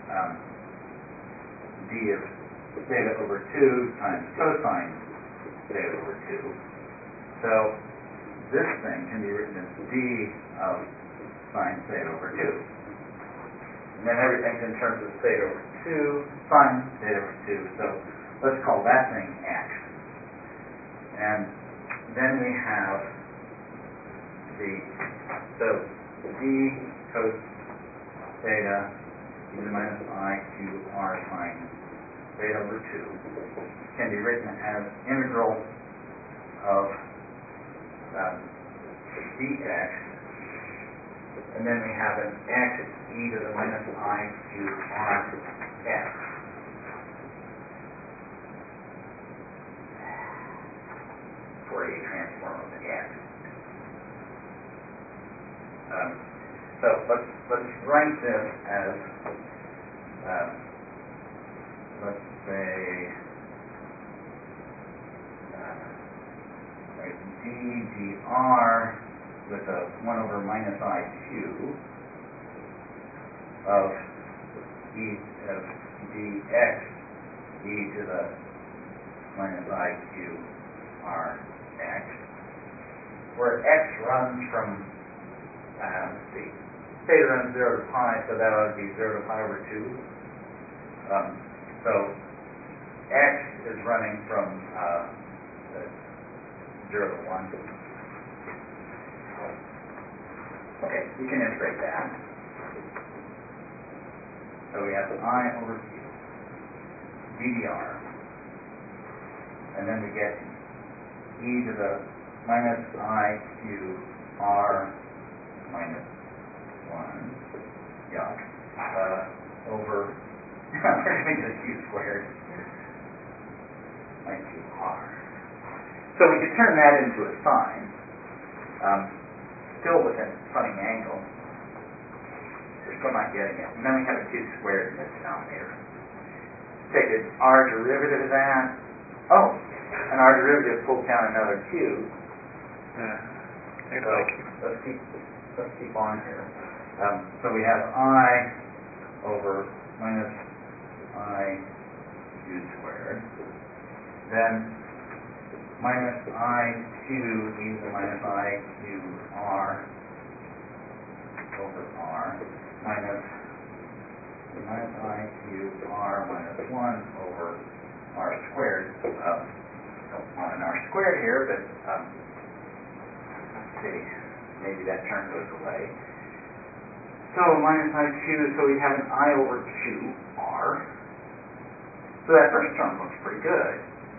d of theta over 2 times cosine theta over 2. So this thing can be written as d of sine theta over 2. And then everything's in terms of theta over 2, sine theta over 2. So let's call that thing x. And then we have so d cos theta e to the minus I q r sine theta over 2 can be written as integral of dx, and then we have an x e to the minus I q r x. Fourier transform of x. So let's write this as let's say d dr with a 1 over minus iq of e of dx e to the minus iq r x, where x runs from let's see, theta runs 0 to pi, so that ought to be 0 to pi over 2. So x is running from 0 to 1. Okay, you can integrate that. So we have I over q ddr, and then we get e to the minus I q r minus 1, over, we're going to get a q squared, I q r. So we could turn that into a sine, still with a funny angle. We're still not getting it. And then we have a q squared in the denominator. Take an r derivative of that. Oh, an r derivative pulls down another q. So let's keep on here. So we have I over minus I q squared. Then minus I q e to the minus I q r over r minus I q r minus 1 over r squared. Don't want an r squared here, but let's see, maybe that term goes away. So minus iq, so we have an I over q r. So that first term looks pretty good.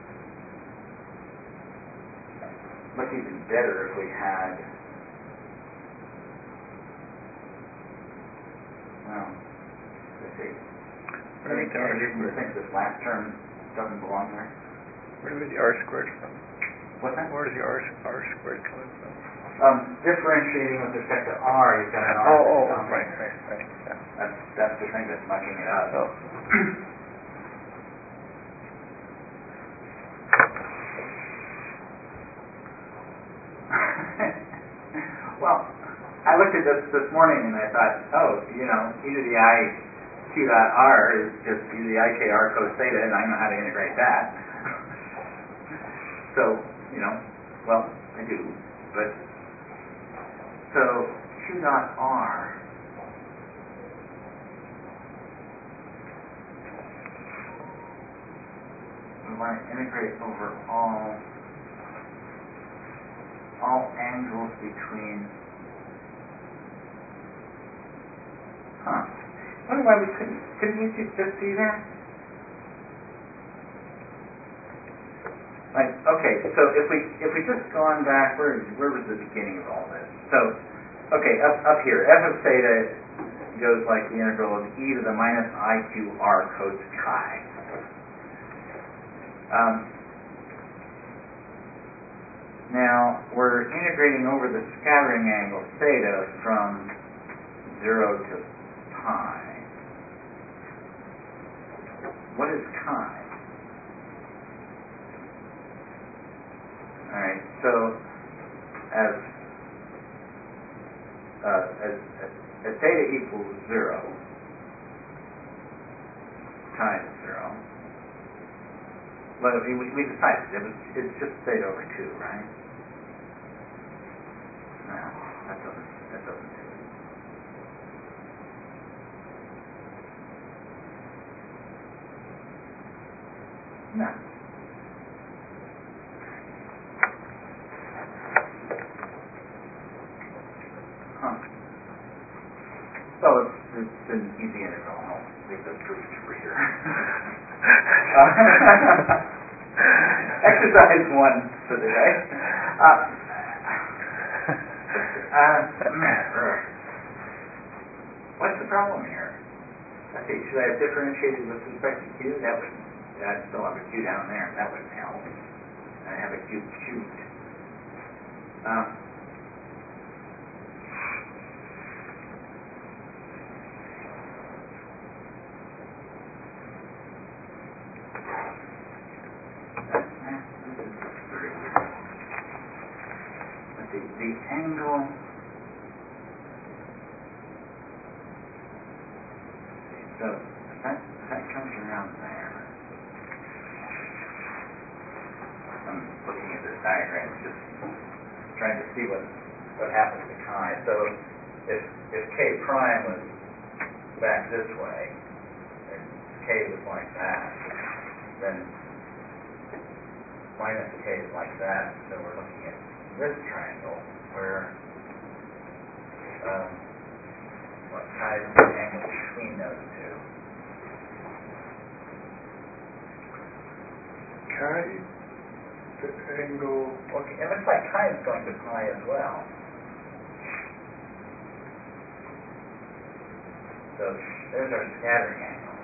Looks even better if we had, well, let's see. Any reason to think this last term doesn't belong there? Where do we get the r squared from? What's that? Where is the r squared coming from? Differentiating with respect to r, you've got an r. Right. Yeah. That's the thing that's mucking it up. Oh. Well, I looked at this morning and I thought, e to the I q dot r is just e to the I k r cos theta, and I know how to integrate that. So, well, I do, but so q dot r we want to integrate over all angles between. I wonder why we couldn't we just do that? Like, okay, so if we just gone back, where was the beginning of all this? So, okay, up here, f of theta goes like the integral of e to the minus I q r cos chi. Now, we're integrating over the scattering angle theta from 0 to pi. What is chi? Alright, so as theta equals 0, chi is 0. Well, we decided it's just theta over 2, right? No, that doesn't do it. No. Huh. So it's an easy integral. I'll leave the proof to reader. Exercise 1 for the day. What's the problem here? Let's see, should I have differentiated with respect to q? I'd still have a q down there. That wouldn't help. I have a q cubed. The angle. So that comes around there. I'm looking at this diagram, just trying to see what happens to chi. So if k prime was back this way, and k was like that, then minus k is like that. So we're looking at this triangle where what chi is the angle between those two. Chi, the angle. Okay, it looks like chi is going to pi as well. So there's our scattering angle.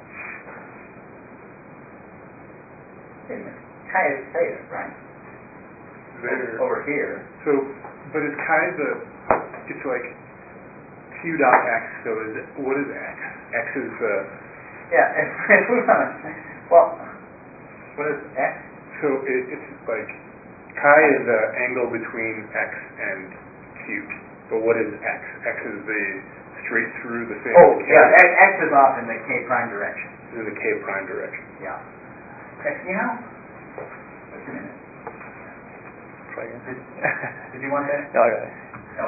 Isn't it? Chi is theta, right? There. Over here. So, but is chi it's like q dot x, so what is x? X is the... Yeah, if we want to... Well, what is x? So it's like chi is the angle between x and q. But what is x? X is the straight through the same... Oh, yeah, x is off in the k prime direction. In the k prime direction. Yeah. You know, wait a minute. Did you want that? No, I got it. No.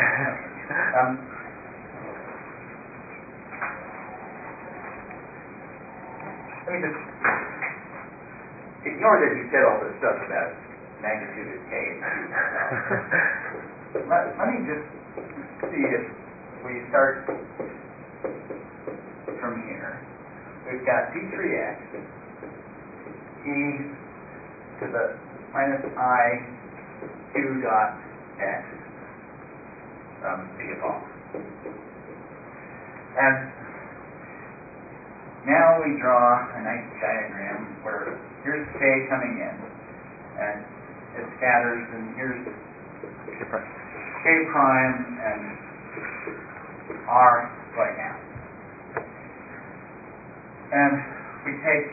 Let me just ignore that you said all this stuff about magnitude of k and q. Let me just see if we start from here. We've got d3x e to the minus I q dot x df off. And now we draw a nice diagram where here's k coming in, and it scatters, and here's k prime and r going out. And we take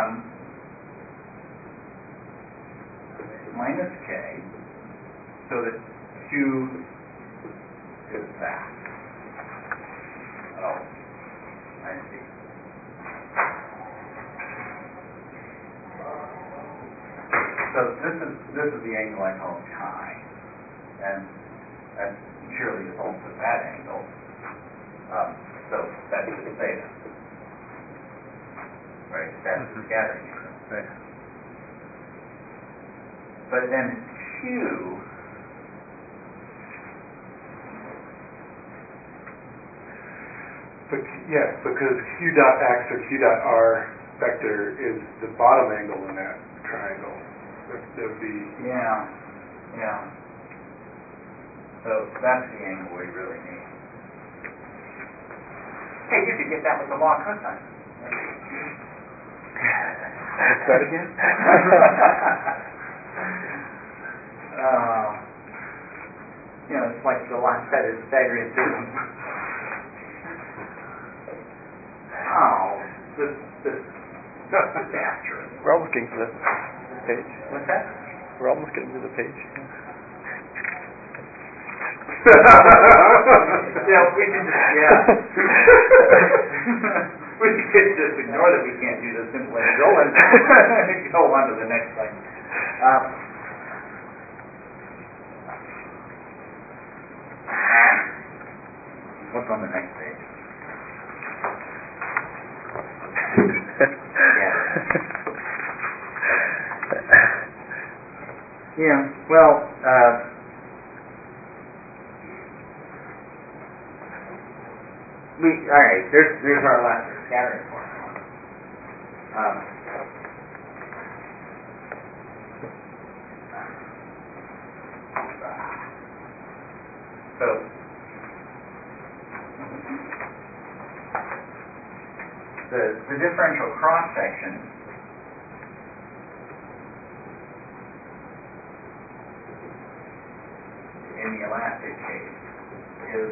minus k, so that q is that. Oh, I see. So this is the angle I call chi, and that surely is also that angle. So that's just theta, right? That's the scattering angle. Right. But then q But yes, because q dot x or q dot r vector is the bottom angle in that triangle. That would be... Yeah. So that's the angle we really need. Hey, you could get that with the law of cosine. That again? like the last Pythagorean theorem. Oh, this disastrous. We're almost getting to the page. What's that? We're almost getting to the page. Yeah, we can just, we could just ignore that we can't do this simple integral and go on to the next thing. What's on the next page? Yeah, well, all right, there's our last scattering formula. So, the differential cross section in the elastic case is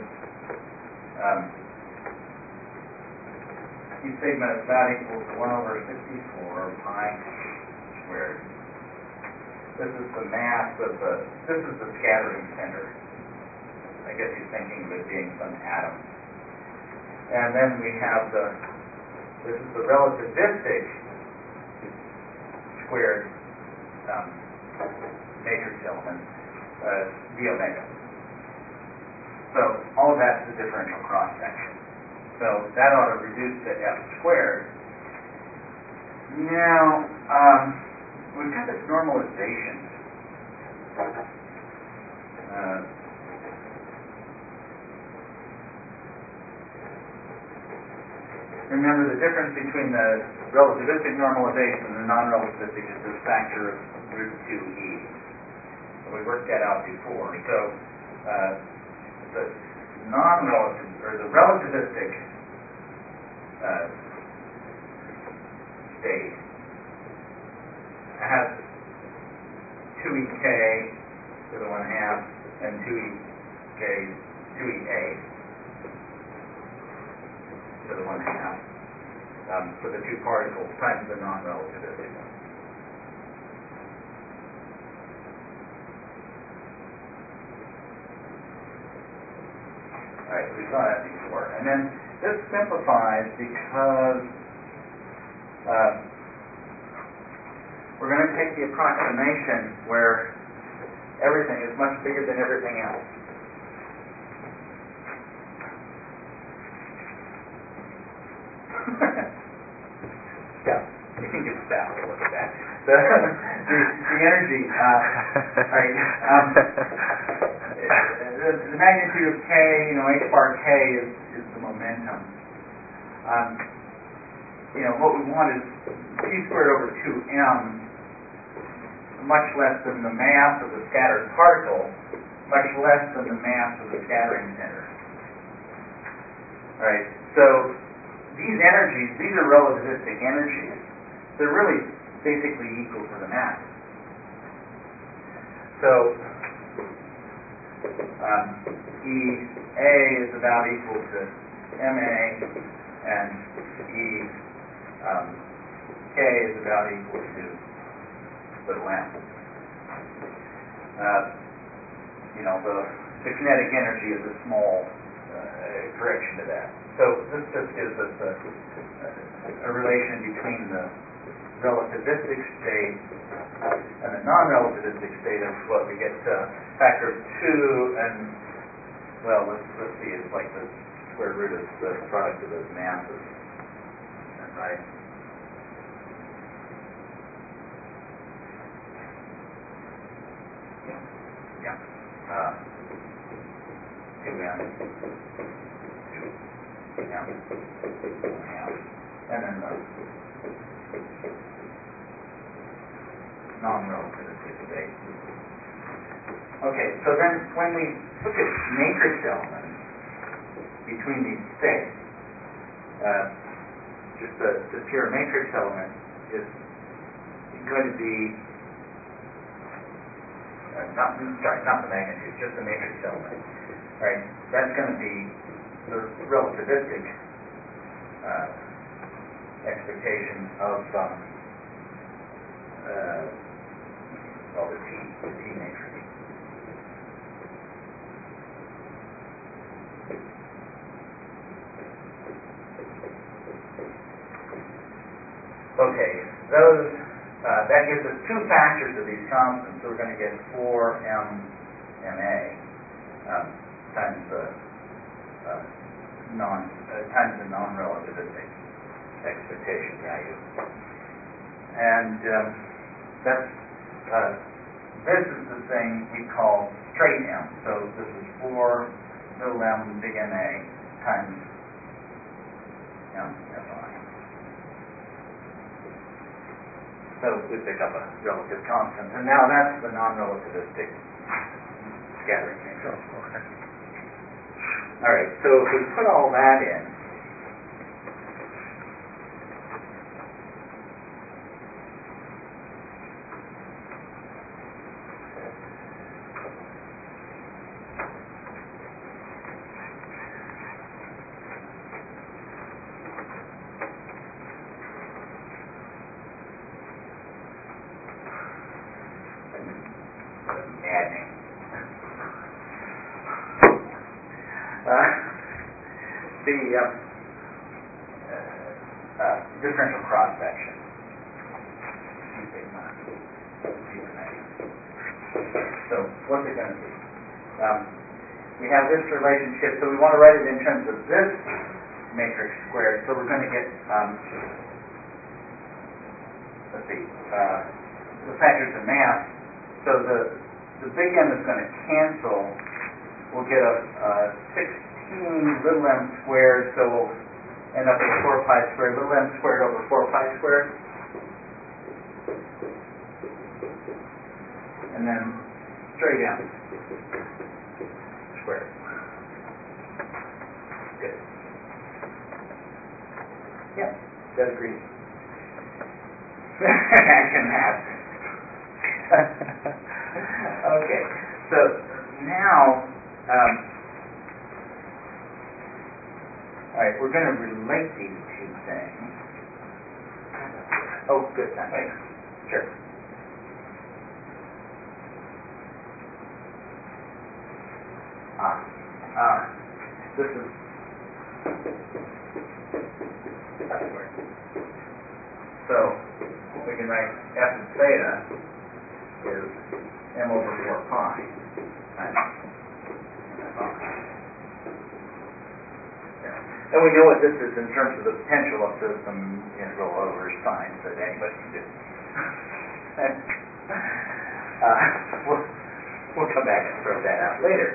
E sigma is about equal to 1 over 64 pi squared. This is the mass of this is the scattering center. I guess he's thinking of it being some atom. And then we have this is the relativistic squared matrix element, d omega. So all of that's the differential cross section. So that ought to reduce to f squared. Now, we've got this normalization. Remember, the difference between the relativistic normalization and the non-relativistic is this factor of root 2e. We worked that out before. So the non-relative or the relativistic state has 2ek to the 1/2 and 2ea to the 1/2 for the two particles times the non-relativistic one. Alright, we saw that before. And then this simplifies because we're going to take the approximation where everything is much bigger than everything else. Yeah, you can give staff a look at that. The energy, the magnitude of k, h bar k is the momentum. What we want is p squared over 2m, much less than the mass of the scattered particle, much less than the mass of the scattering center. All right, so these energies, these are relativistic energies. They're really basically equal to the mass. So EA is about equal to MA, and K is about equal to little m. The kinetic energy is a small correction to that. So this just gives us a relation between the relativistic state and the non-relativistic state of what we get factor of 2, and well, let's see, it's like the square root of the product of those masses. That's right. Yeah. 2m, 2m, 1/2, and then the non-relativistic state. Okay, so then when we look at matrix elements between these states, just the pure matrix element is going to be not the magnitude, just the matrix element right? That's going to be the relativistic expectation of the T matrix. Okay, those that gives us two factors of these constants. So we're going to get 4mma times the non-relativistic expectation value, and that's this is the thing we call straight m. So this is 4 little m big Ma times m fi. So we pick up a relative constant, and now that's the non-relativistic scattering matrix. Okay. All right, so if we put all that in, the differential cross section. So what's it going to be? We have this relationship, so we want to write it in terms of this matrix squared. So we're going to get, let's see, the factors of mass. So the big M is going to cancel. We'll get a 16 little m squared, so we'll end up with 4 pi squared, little m squared over 4 pi squared. And then straight m squared. Good. Yeah, that agrees. Action math. Okay, so now, all right, we're going to relate these two things. Oh, good. Thanks. Sure. This is upward. So we can write f of theta is m over 4 pi times mf. And we know what this is in terms of the potential of system integral over signs that anybody can do. We'll come back and throw that out later.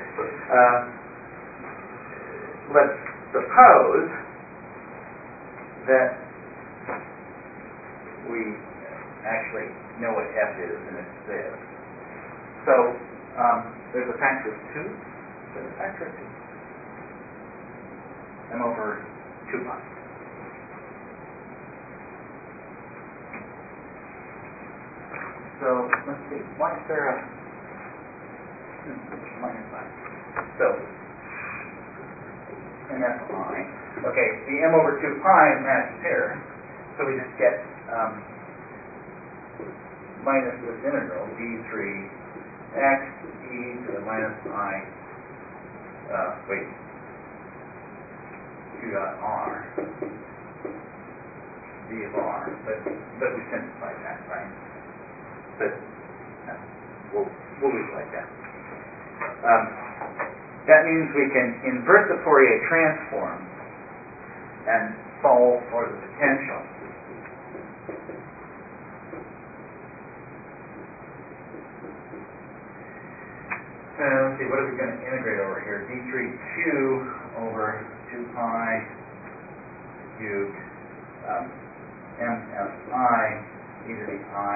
Let's suppose that we actually know what f is, and it's this. So there's a factor of 2. There's a factor of 2. M over 2 pi. So let's see. Why is there a minus sign? So and that's pi. Okay, the m over 2 pi matches here, so we just get minus this integral d3 x e to the minus I. Q dot r d of r, but we simplified that, right? But we'll leave it like that. That means we can invert the Fourier transform and solve for the potential. Let's see, what are we going to integrate over here? d3 2 over 2 pi cubed mfi e to the I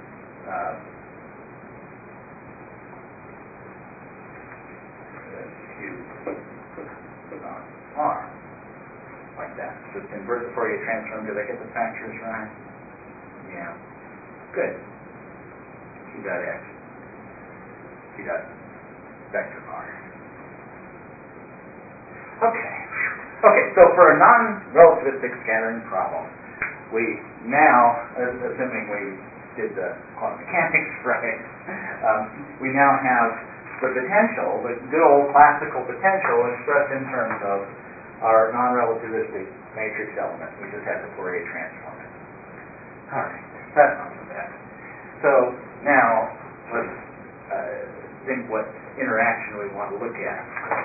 cubed r, like that. Just invert the Fourier transform. Did I get the factors right? Yeah. Good. Q dot x, Q dot vector r. Okay, so for a non-relativistic scattering problem, we now, assuming we did the quantum mechanics right, we now have the potential, the good old classical potential expressed in terms of our non-relativistic matrix element. We just have to Fourier transform it. All right, that's not so bad. So now let's think what interaction we want to look at.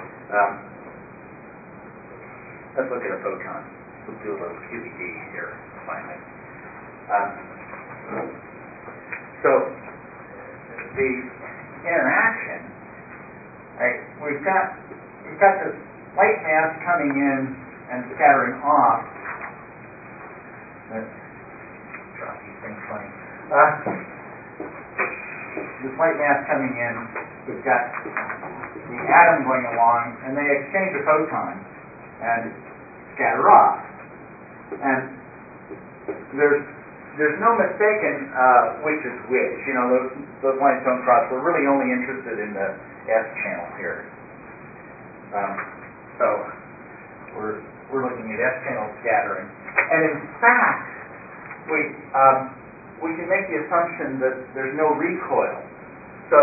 Let's look at a photon. We'll do a little QED here finally. So the interaction, right? We've got this light mass coming in and scattering off. Let's draw these things funny. This light mass coming in, we've got the atom going along, and they exchange a photon and scatter off. And there's no mistaking which is which. You know, those lines don't cross. We're really only interested in the S channel here. So we're looking at S channel scattering, and in fact, we can make the assumption that there's no recoil. So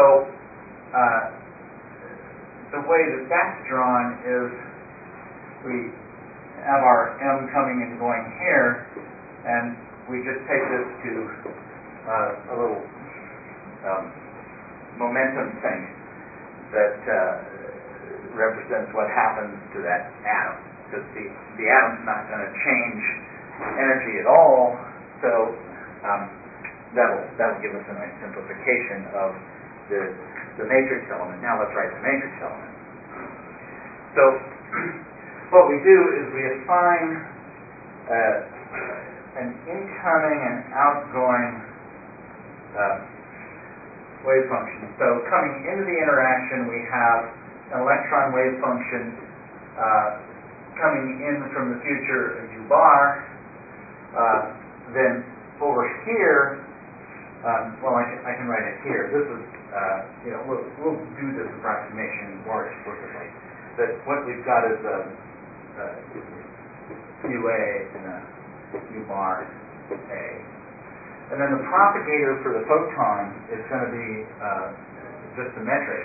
the way that that's drawn is we have our M coming and going here, and we just take this to a little momentum thing that represents what happens to that atom, because the atom's not going to change energy at all, so that'll give us a nice simplification of the matrix element. Now let's write the matrix element. So what we do is we assign an incoming and outgoing wave function. So coming into the interaction, we have an electron wave function. Coming in from the future, a U bar. Then over here, well, I can write it here. This is, we'll do this approximation more explicitly. That what we've got is a UA and a U bar A. And then the propagator for the photon is going to be just symmetric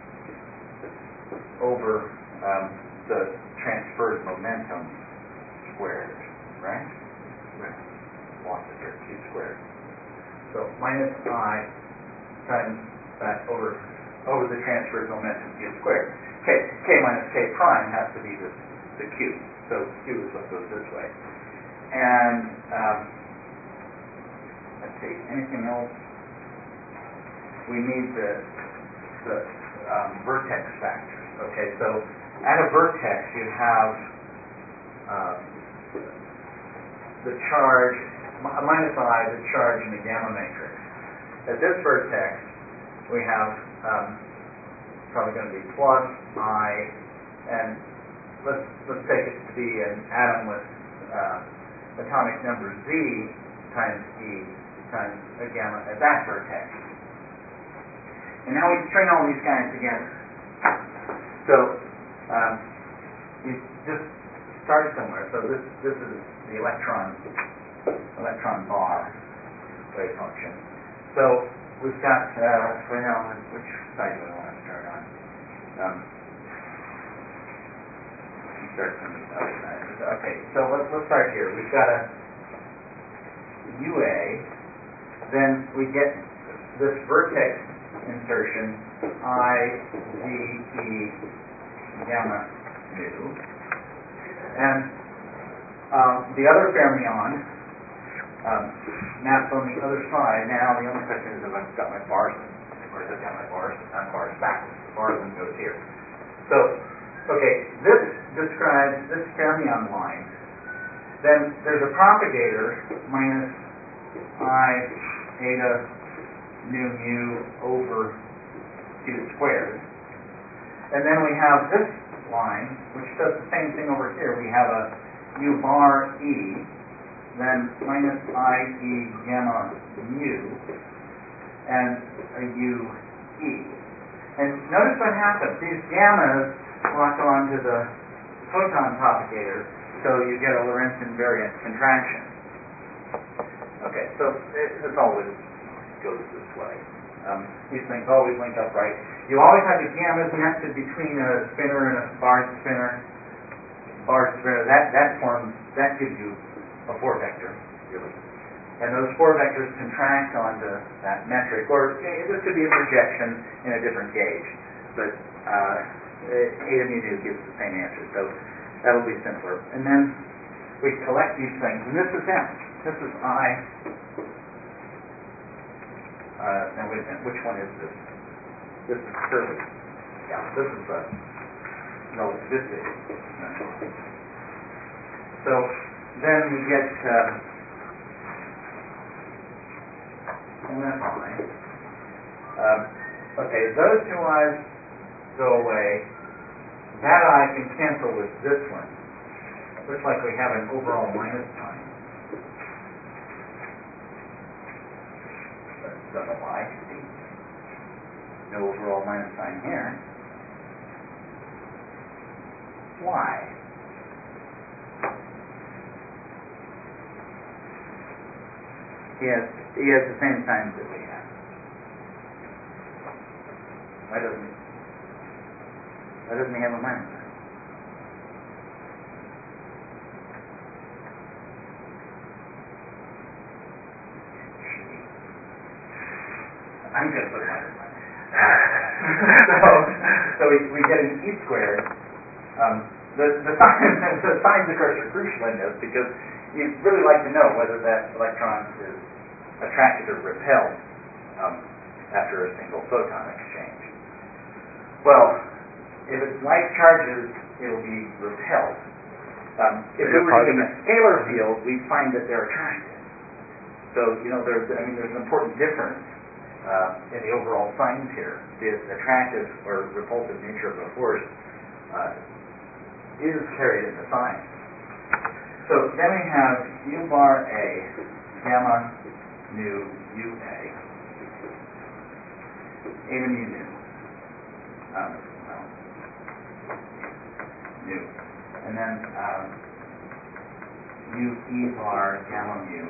over the transferred momentum squared, right? Lost it here, Q squared. So minus I times that over the transferred momentum Q squared. K minus K prime has to be the Q. So Q is what goes this way. And let's see, anything else? We need the vertex factors. Okay, so at a vertex you have the charge, minus I, the charge in the gamma matrix. At this vertex we have probably going to be plus I, and let's take it to be an atom with atomic number Z times E times a gamma at that vertex. And now we string all these guys together. So you just start somewhere. So this is the electron bar wave function. So we've got right now, which side do I want to start on? Start from the other side. Okay, so let's start here. We've got a UA, then we get this vertex insertion I, Z, E, gamma, nu. And the other fermion maps on the other side. Now the only question is if I've got my bars, or has it got my bars? Not bars, backwards. The Barson goes here. So, okay, this describes this fermion line. Then there's a propagator minus I eta nu mu over Q squared. And then we have this line, which does the same thing over here. We have a U bar E, then minus I E gamma mu, and a U E. And notice what happens. These gammas lock onto the photon propagator, so you get a Lorentz invariant contraction. Okay, so this always goes this way. These things always link up right. You always have the gammas nested between a spinner and a barred spinner. That gives you a 4-vector, really. And those 4 vectors contract onto that metric, or this could be a projection in a different gauge. But eta mu nu gives the same answer, so that'll be simpler. And then we collect these things, and this is M. This is I. Now wait a minute, which one is this? This is curly. Yeah, this is the relativistic. So then we get MFI. Okay, those two I's go away. That I can cancel with this one. Looks like we have an overall minus sign. Don't know why. No overall minus sign here. Why? He has the same signs that we have. Why doesn't he have a minus sign? I'm going to put a minus sign. So we get an E squared. The signs, of course, are crucial in this because you'd really like to know whether that electron is attracted or repelled after a single photon exchange. Well, if it's like charges, it'll be repelled. If we were doing a scalar field, we'd find that they're attracted. So, there's an important difference in the overall signs here. The attractive or repulsive nature of the force is carried in the signs. So then we have U bar A, gamma nu U A, eta mu nu, nu, and then U E bar gamma mu.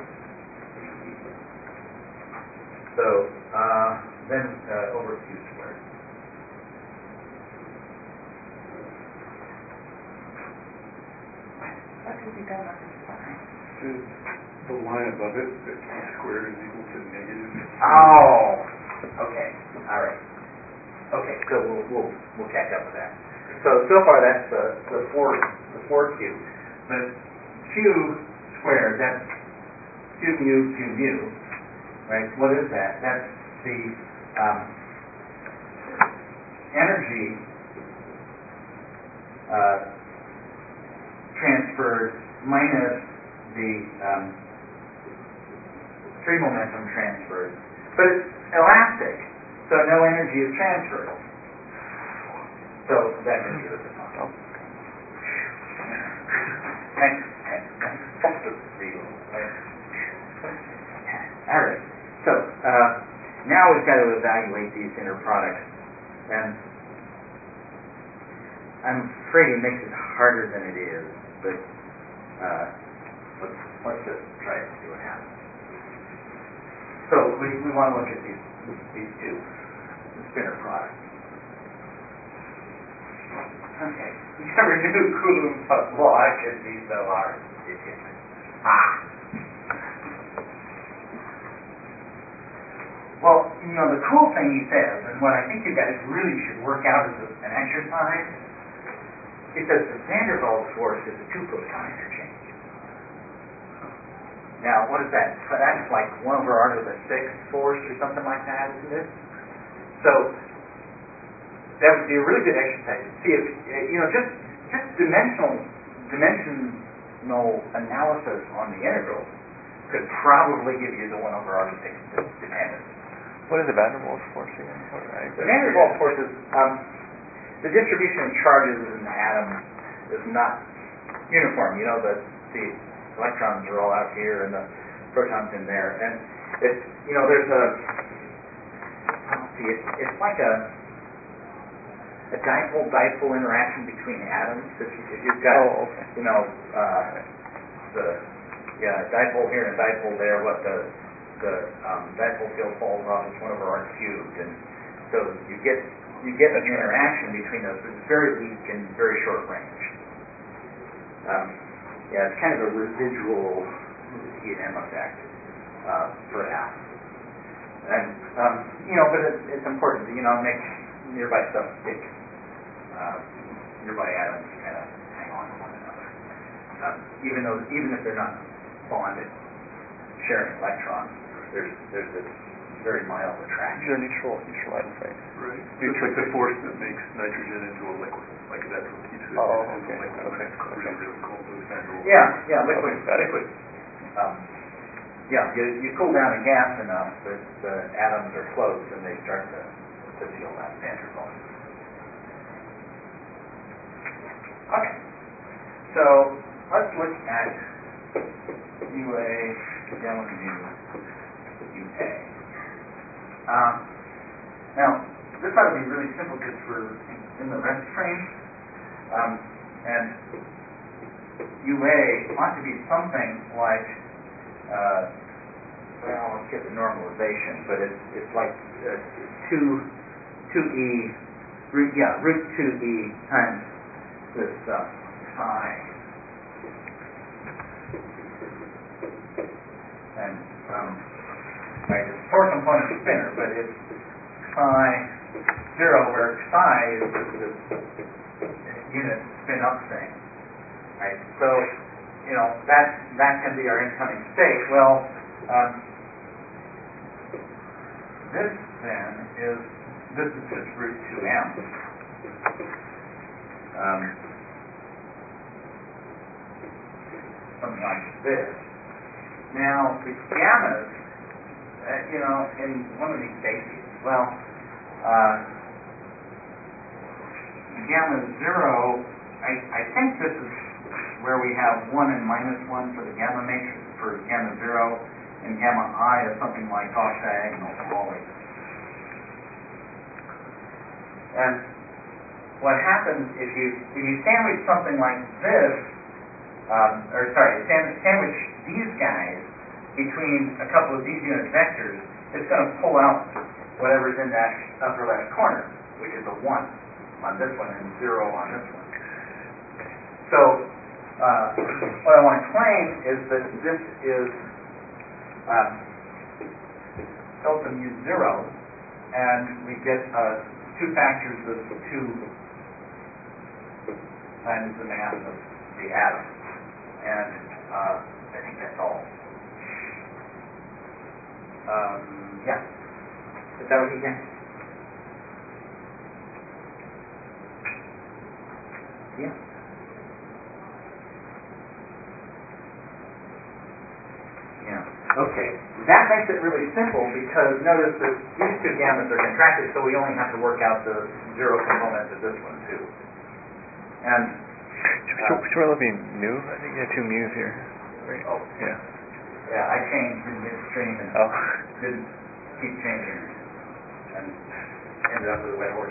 So then over Q squared. What have we done on this sign? The line above it, that Q squared is equal to negative. Oh, okay, all right. Okay, so we'll catch up with that. So far that's the 4Q. The Q squared, that's Q mu, right? What is that? That's the energy transferred minus the free momentum transferred. But it's elastic, so no energy is transferred. So that can give us a problem. All right. So now we've got to evaluate these inner products, and I'm afraid he makes it harder than it is. But let's just try it and see what happens. So we want to look at these two, the spinner products. Okay. You never knew Coulomb's law could be so hard, did you? Well, the cool thing he says, and what I think you guys really should work out as an exercise, he says the van der Waals force is a 2-proton interchange. Now, what is that? That's like 1 over r to the 6th force or something like that, isn't it? So that would be a really good exercise to see if, just dimensional analysis on the integrals could probably give you the 1 over r to 6th dependence. What is the van der Waals force again? The van der Waals force is the distribution of charges in the atom is not uniform. The electrons are all out here and the protons in there, and it's there's it's like a dipole-dipole interaction between atoms. If you've got, the dipole here and a dipole there, what the dipole field falls off, it's 1 over r cubed, and so you get an interaction between those, but it's very weak and very short range. It's kind of a residual E&M effect for atoms. And, but it's important to, make nearby stuff stick. Nearby atoms kind of hang on to one another. Even if they're not bonded, sharing electrons, there's this very mild attraction. These are neutral atoms, right? Right. It's like the force that makes nitrogen into a liquid. Like that's what keeps it as a liquid. When it's really cold, those kinds of liquid. You cool down a gas enough that the atoms are close and they start to feel that van der Waals. Okay, so let's look at UA, gamma mu, UA. Now, this ought to be really simple because we're in the rest frame, and UA ought to be something like, let's get the normalization, but it's like 2e, root 2e times this psi. And right, it's 4-component spinner, but it's psi 0, where psi is this unit spin up thing. Right? So, that can be our incoming state. Well, this is just root 2m. Something like this. Now, the gammas, in one of these bases, gamma 0, I think this is where we have 1 and -1 for the gamma matrix, for gamma 0, and gamma I is something like off diagonal always. And what happens if you sandwich something like this, sandwich these guys between a couple of these unit vectors, it's going to pull out whatever's in that upper left corner, which is a 1 on this one and 0 on this one. So, what I want to claim is that this is delta mu 0, and we get 2 factors of 2 times the mass of the atom. And I think that's all. Is that what you get? Yeah. Okay. That makes it really simple because notice that these 2 gammas are contracted, so we only have to work out the 0 component of this one too. And should we look at mu? I think you have 2 mu's here. Right? Oh. Yeah. Yeah, I changed in midstream and didn't keep changing and ended up with a wet horse.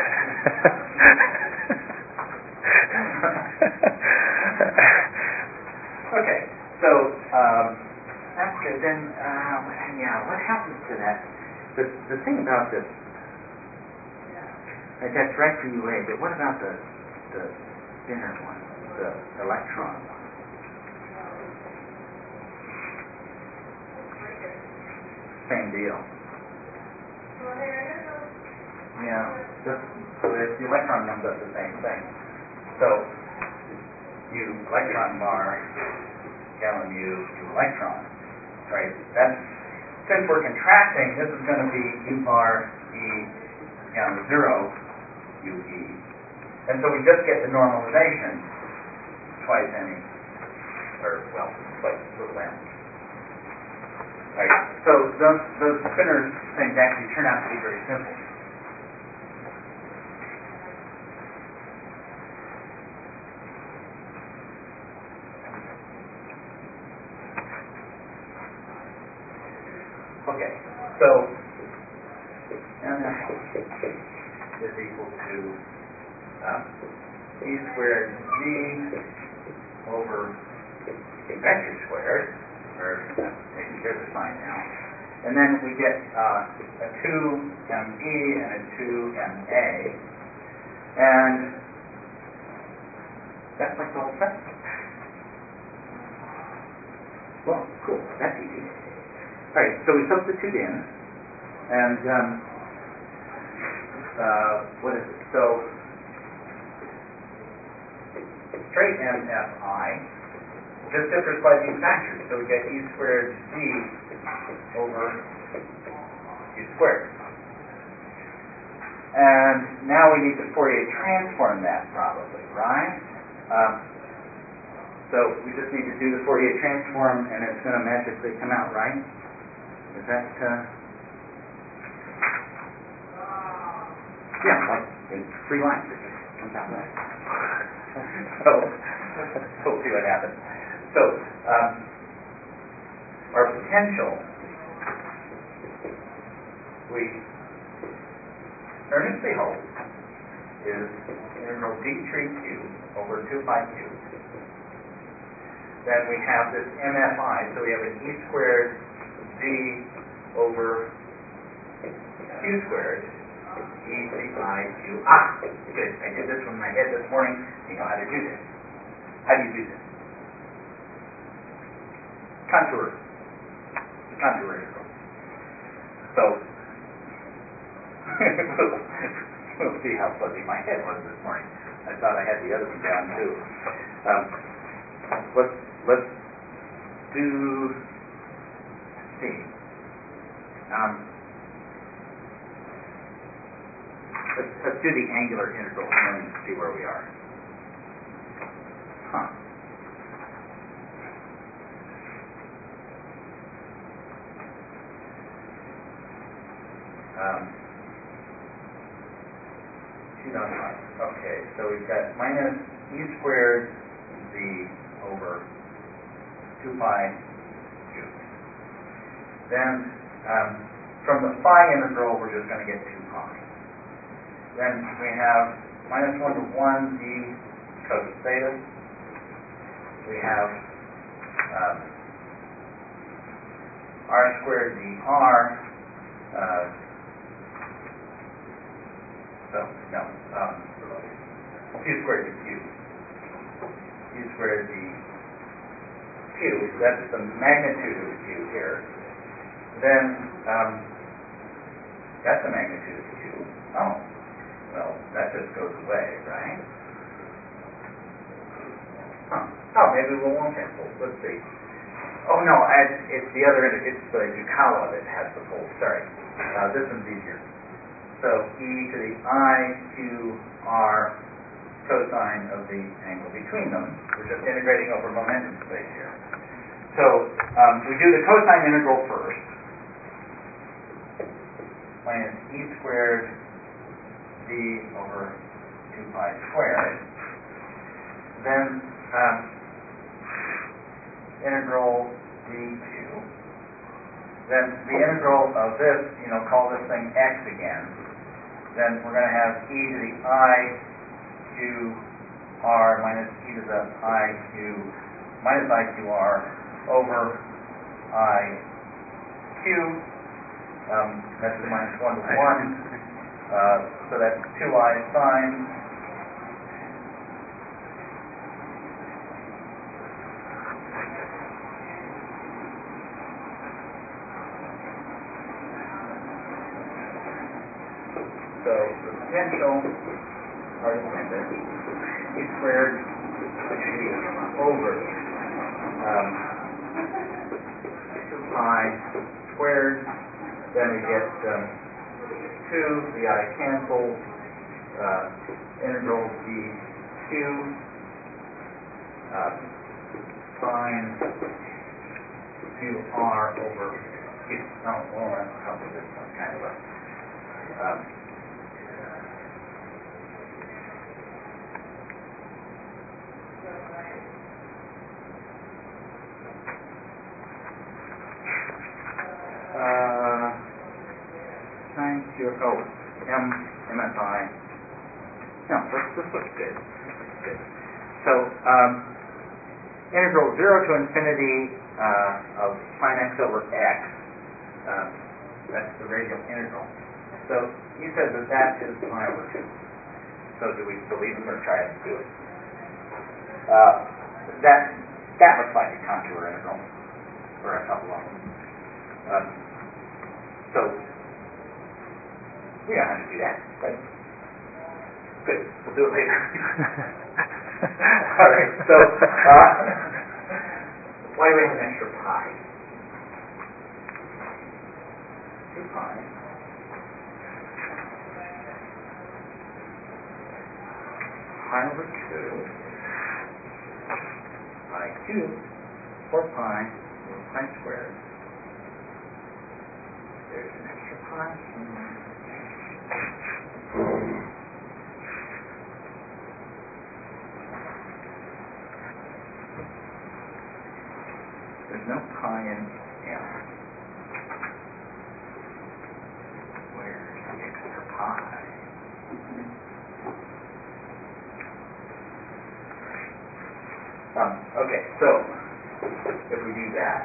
Okay, so that's good. Then, what happens to that? The thing about this, that's right for UA, but what about the spinner one, the electron one? Same deal. So the electron comes up the same thing. So you electron bar, gamma mu, to electron, right? That's, since we're contracting, this is going to be u bar e gamma 0 u e, and so we just get the normalization twice m, twice little m. Right. So those spinner things actually turn out to be very simple. Okay. So n is equal to e squared z over vector squared, or taking care of the sign now. And then we get a 2me and a 2ma. And that's like the whole thing. Well, cool. That's easy. All right, so we substitute in, and what is it? So straight mfi just differs by these factors. So we get e squared z over u squared. And now we need to Fourier transform that probably, right? So we just need to do the Fourier transform and it's going to magically come out, right? Is that, yeah, like it's 3 lines, it just comes out right. So we'll see what happens. So, our potential, we earnestly hope, is integral d3q over 2 pi q. Then we have this mfi, so we have an e squared z over q squared, e to the I q. Good. I did this one in my head this morning. You know how to do this. How do you do this? Contour. The contour integral. So, we'll see how fuzzy my head was this morning. I thought I had the other one down too. Let's do C. Let's do the angular integral and then see where we are. Okay, so we've got minus e squared z over 2 pi q. Then from the phi integral, we're just going to get 2 pi. Then we have minus 1 to 1 d cos theta. We have r squared dr. Q squared dq. Q squared dq, so that's the magnitude of q here. Then that's the magnitude of q. Oh, well, that just goes away, right? Oh, maybe we won't cancel. Let's see. Oh no, it's the other end. It's the Yukawa that has the pole. Sorry, this one's easier. So e to the I q r cosine of the angle between them. We're just integrating over momentum space here. So we do the cosine integral first. Minus e squared z over 2 pi squared. Then integral dq. Then the integral of this, call this thing x again. Then we're going to have e to the I q r minus e to the I q minus I q r over I q. That's the minus 1 to 1. So that's 2i sine. So the potential, e squared over 2 pi squared. Then we get 2, the I cancels, integral dq sine 2r over q. Oh, well, that's probably this one, kind of a sine q, MSI No, this looks good. Good. So, integral 0 to infinity of sine x over x, that's the radial integral. So, you said that is pi over 2. So, do we believe him or try to do it? That looks like a contour integral, or a couple of them. So, we know how to do that, right? Good. We'll do it later. All right. So, why do we have an extra pi? 2 pi. Pi over 2. Pi cubed. 4 pi over pi squared. There's an extra pi. There's no pi in M. Where's the extra pi? Okay, so if we do that,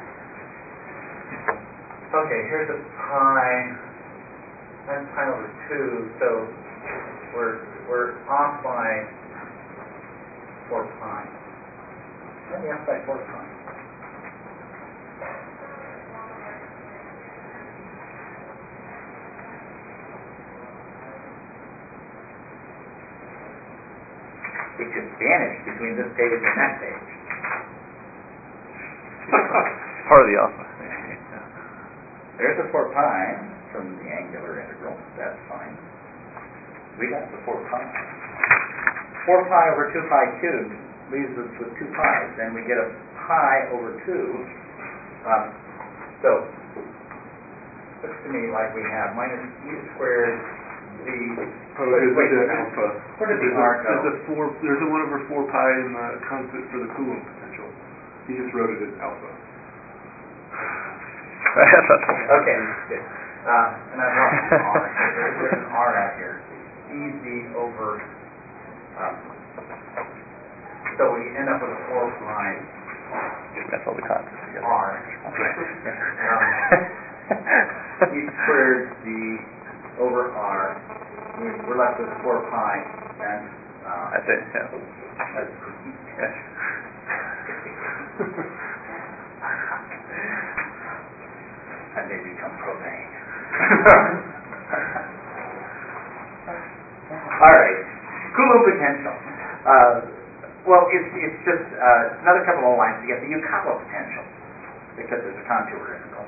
okay, here's a pi. That's pi over 2, so we're off by 4 pi. Let me off by 4 pi. It just vanished between this page and that page. Part of the alpha. There's a 4 pi from the angular integral. That's fine. We got the 4 pi. 4 pi over 2 pi cubed leaves us with 2 pi's. Then we get a pi over 2. So, looks to me like we have minus e squared z. Wait, alpha. Where did the r go? There's a 1 over 4 pi in the constant for the Coulomb potential. He just wrote it as alpha. Okay, good. And I've lost an r. There's an r out here. Ez over. So we end up with a 4 pi. That's all the constants together. R. E squared z over r. We're left with 4 pi, and that's it. Yeah. That's Yes. And they become profane. All right, Coulomb potential. Well, it's just another couple of lines to get the Yukawa potential because it's a contour integral.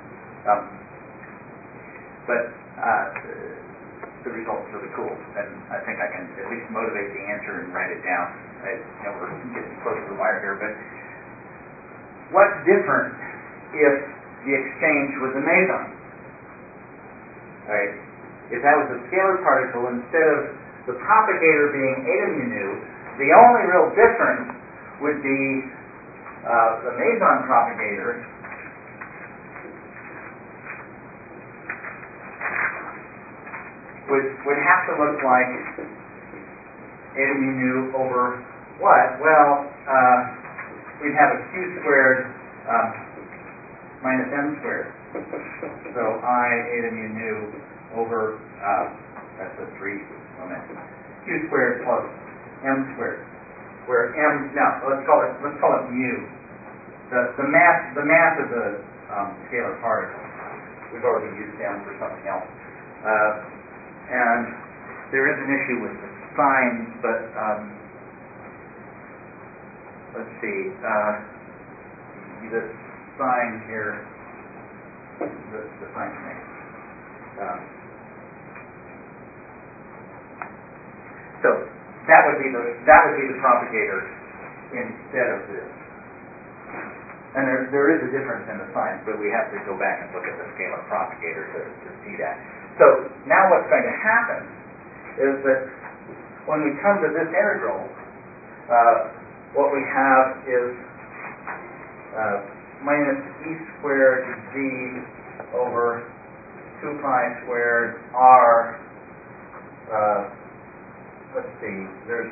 But the results are really cool, and I think I can at least motivate the answer and write it down. We're getting close to the wire here, but what's different if the exchange was a meson? Right? If that was a scalar particle, instead of the propagator being eta mu nu, the only real difference would be the meson propagator would have to look like eta mu nu over what? Well, we'd have a q squared minus m squared. So I eta mu nu over that's a 3 moment. Q squared plus m squared. Where m now let's call it mu. The mass of the scalar particle. We've already used m for something else. And there is an issue with the signs, but let's see. The sign here, the sign thing. So that would be the propagator instead of this. And there is a difference in the signs, but we have to go back and look at the scalar propagator to see that. So now what's going to happen is that when we come to this integral, what we have is minus e squared z over 2 pi squared r, let's see, there's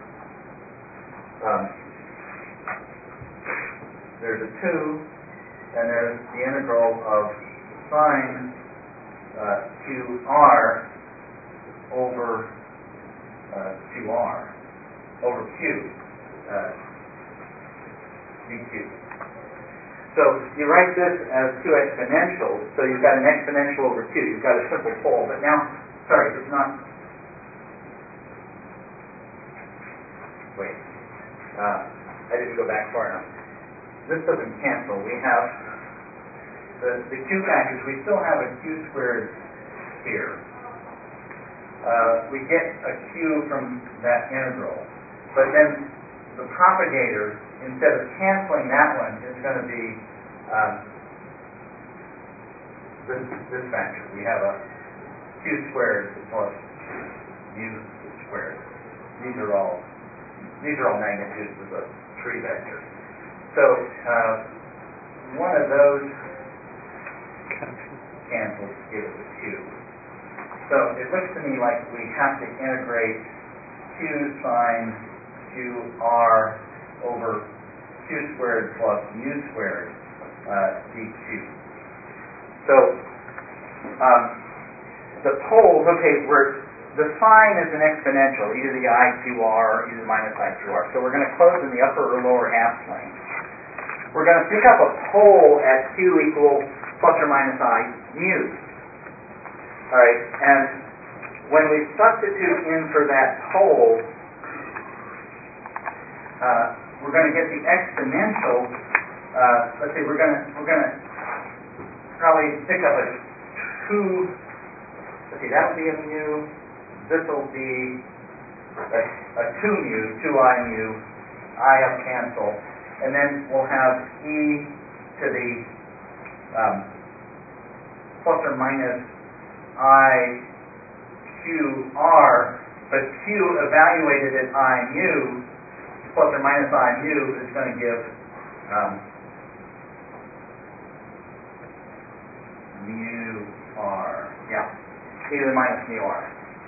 a 2, and there's the integral of sine QR over 2R over Q dQ. So you write this as 2 exponentials, so you've got an exponential over Q. You've got a simple pole, but now, sorry, it's not. Wait, I didn't go back far enough. This doesn't cancel. We have the Q factors. We still have a Q squared here. We get a Q from that integral, but then the propagator, instead of canceling that one, is going to be this factor. We have a Q squared plus U squared. These are all magnitudes of the 3 vector. So one of those cancels to give us a Q. So it looks to me like we have to integrate Q sine QR over Q squared plus U squared dQ. So the poles, okay, the sine is an exponential, e to the I 2R, e to the minus I 2R. So we're going to close in the upper or lower half plane. We're going to pick up a pole at Q equals plus or minus I mu. All right, and when we substitute in for that pole, we're going to get the exponential. Let's see, we're going to probably pick up a 2. Let's see, that'll be a mu. This will be a 2 mu, 2I mu. I have cancel, and then we'll have e to the plus or minus I QR, but Q evaluated at I mu plus or minus I mu is going to give mu R. Yeah, e to the minus mu R.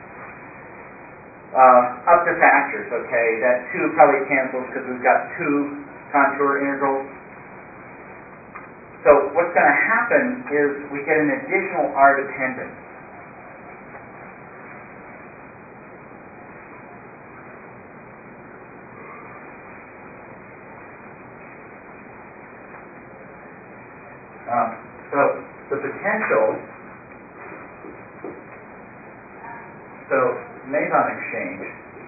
Up to factors, okay. That 2 probably cancels because we've got 2 contour integrals. So what's going to happen is we get an additional R dependence. So the potential, so Meson exchange,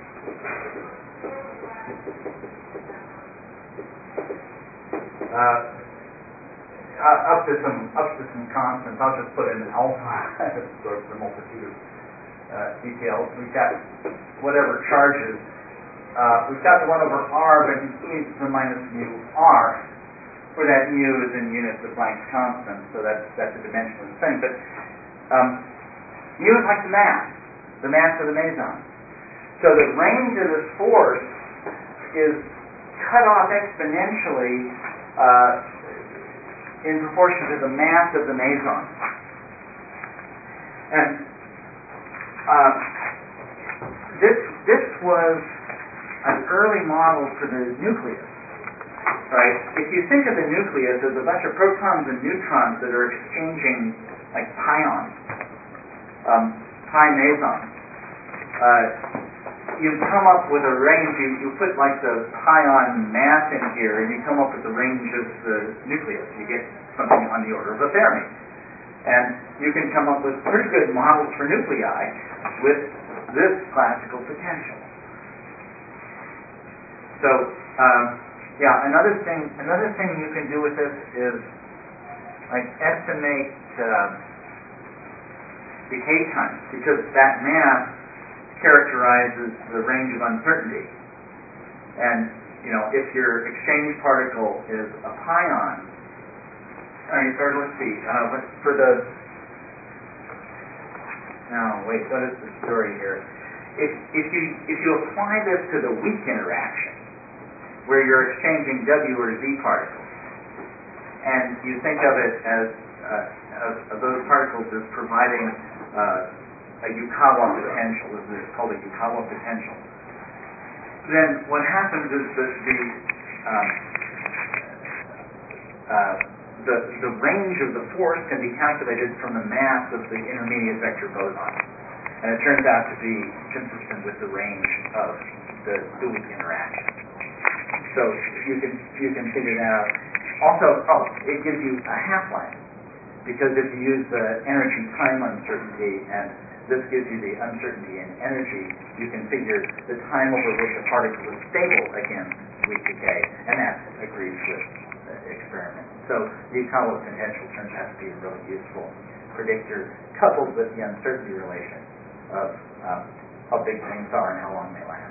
up to some constants. I'll just put in alpha as sort of the multitude of details. We've got whatever charges. We've got the 1 over R, but e to the minus mu R, where that mu is in units of Planck's constant, so that's a dimensionless thing. But mu is like the mass of the meson. So the range of this force is cut off exponentially in proportion to the mass of the meson. And this was an early model for the nucleus. Right? If you think of the nucleus as a bunch of protons and neutrons that are exchanging like pions, pi mesons, you come up with a range. You put like the pion mass in here, and you come up with the range of the nucleus. You get something on the order of a Fermi, and you can come up with pretty good models for nuclei with this classical potential. So. Yeah, another thing you can do with this is like estimate decay time, because that mass characterizes the range of uncertainty. And if your exchange particle is a pion, let's see, for the what is the story here? If you apply this to the weak interaction, where you're exchanging W or Z particles, and you think of it as those particles as providing a Yukawa potential. It's called a Yukawa potential. then what happens is that the range of the force can be calculated from the mass of the intermediate vector boson, and it turns out to be consistent with the range of the weak interaction. So you can figure that out. Also, it gives you a half-life, because if you use the energy-time uncertainty, and this gives you the uncertainty in energy, you can figure the time over which a particle is stable against weak decay, and that agrees with the experiment. So the Yukawa potential turns out to be a really useful predictor, coupled with the uncertainty relation of how big things are and how long they last.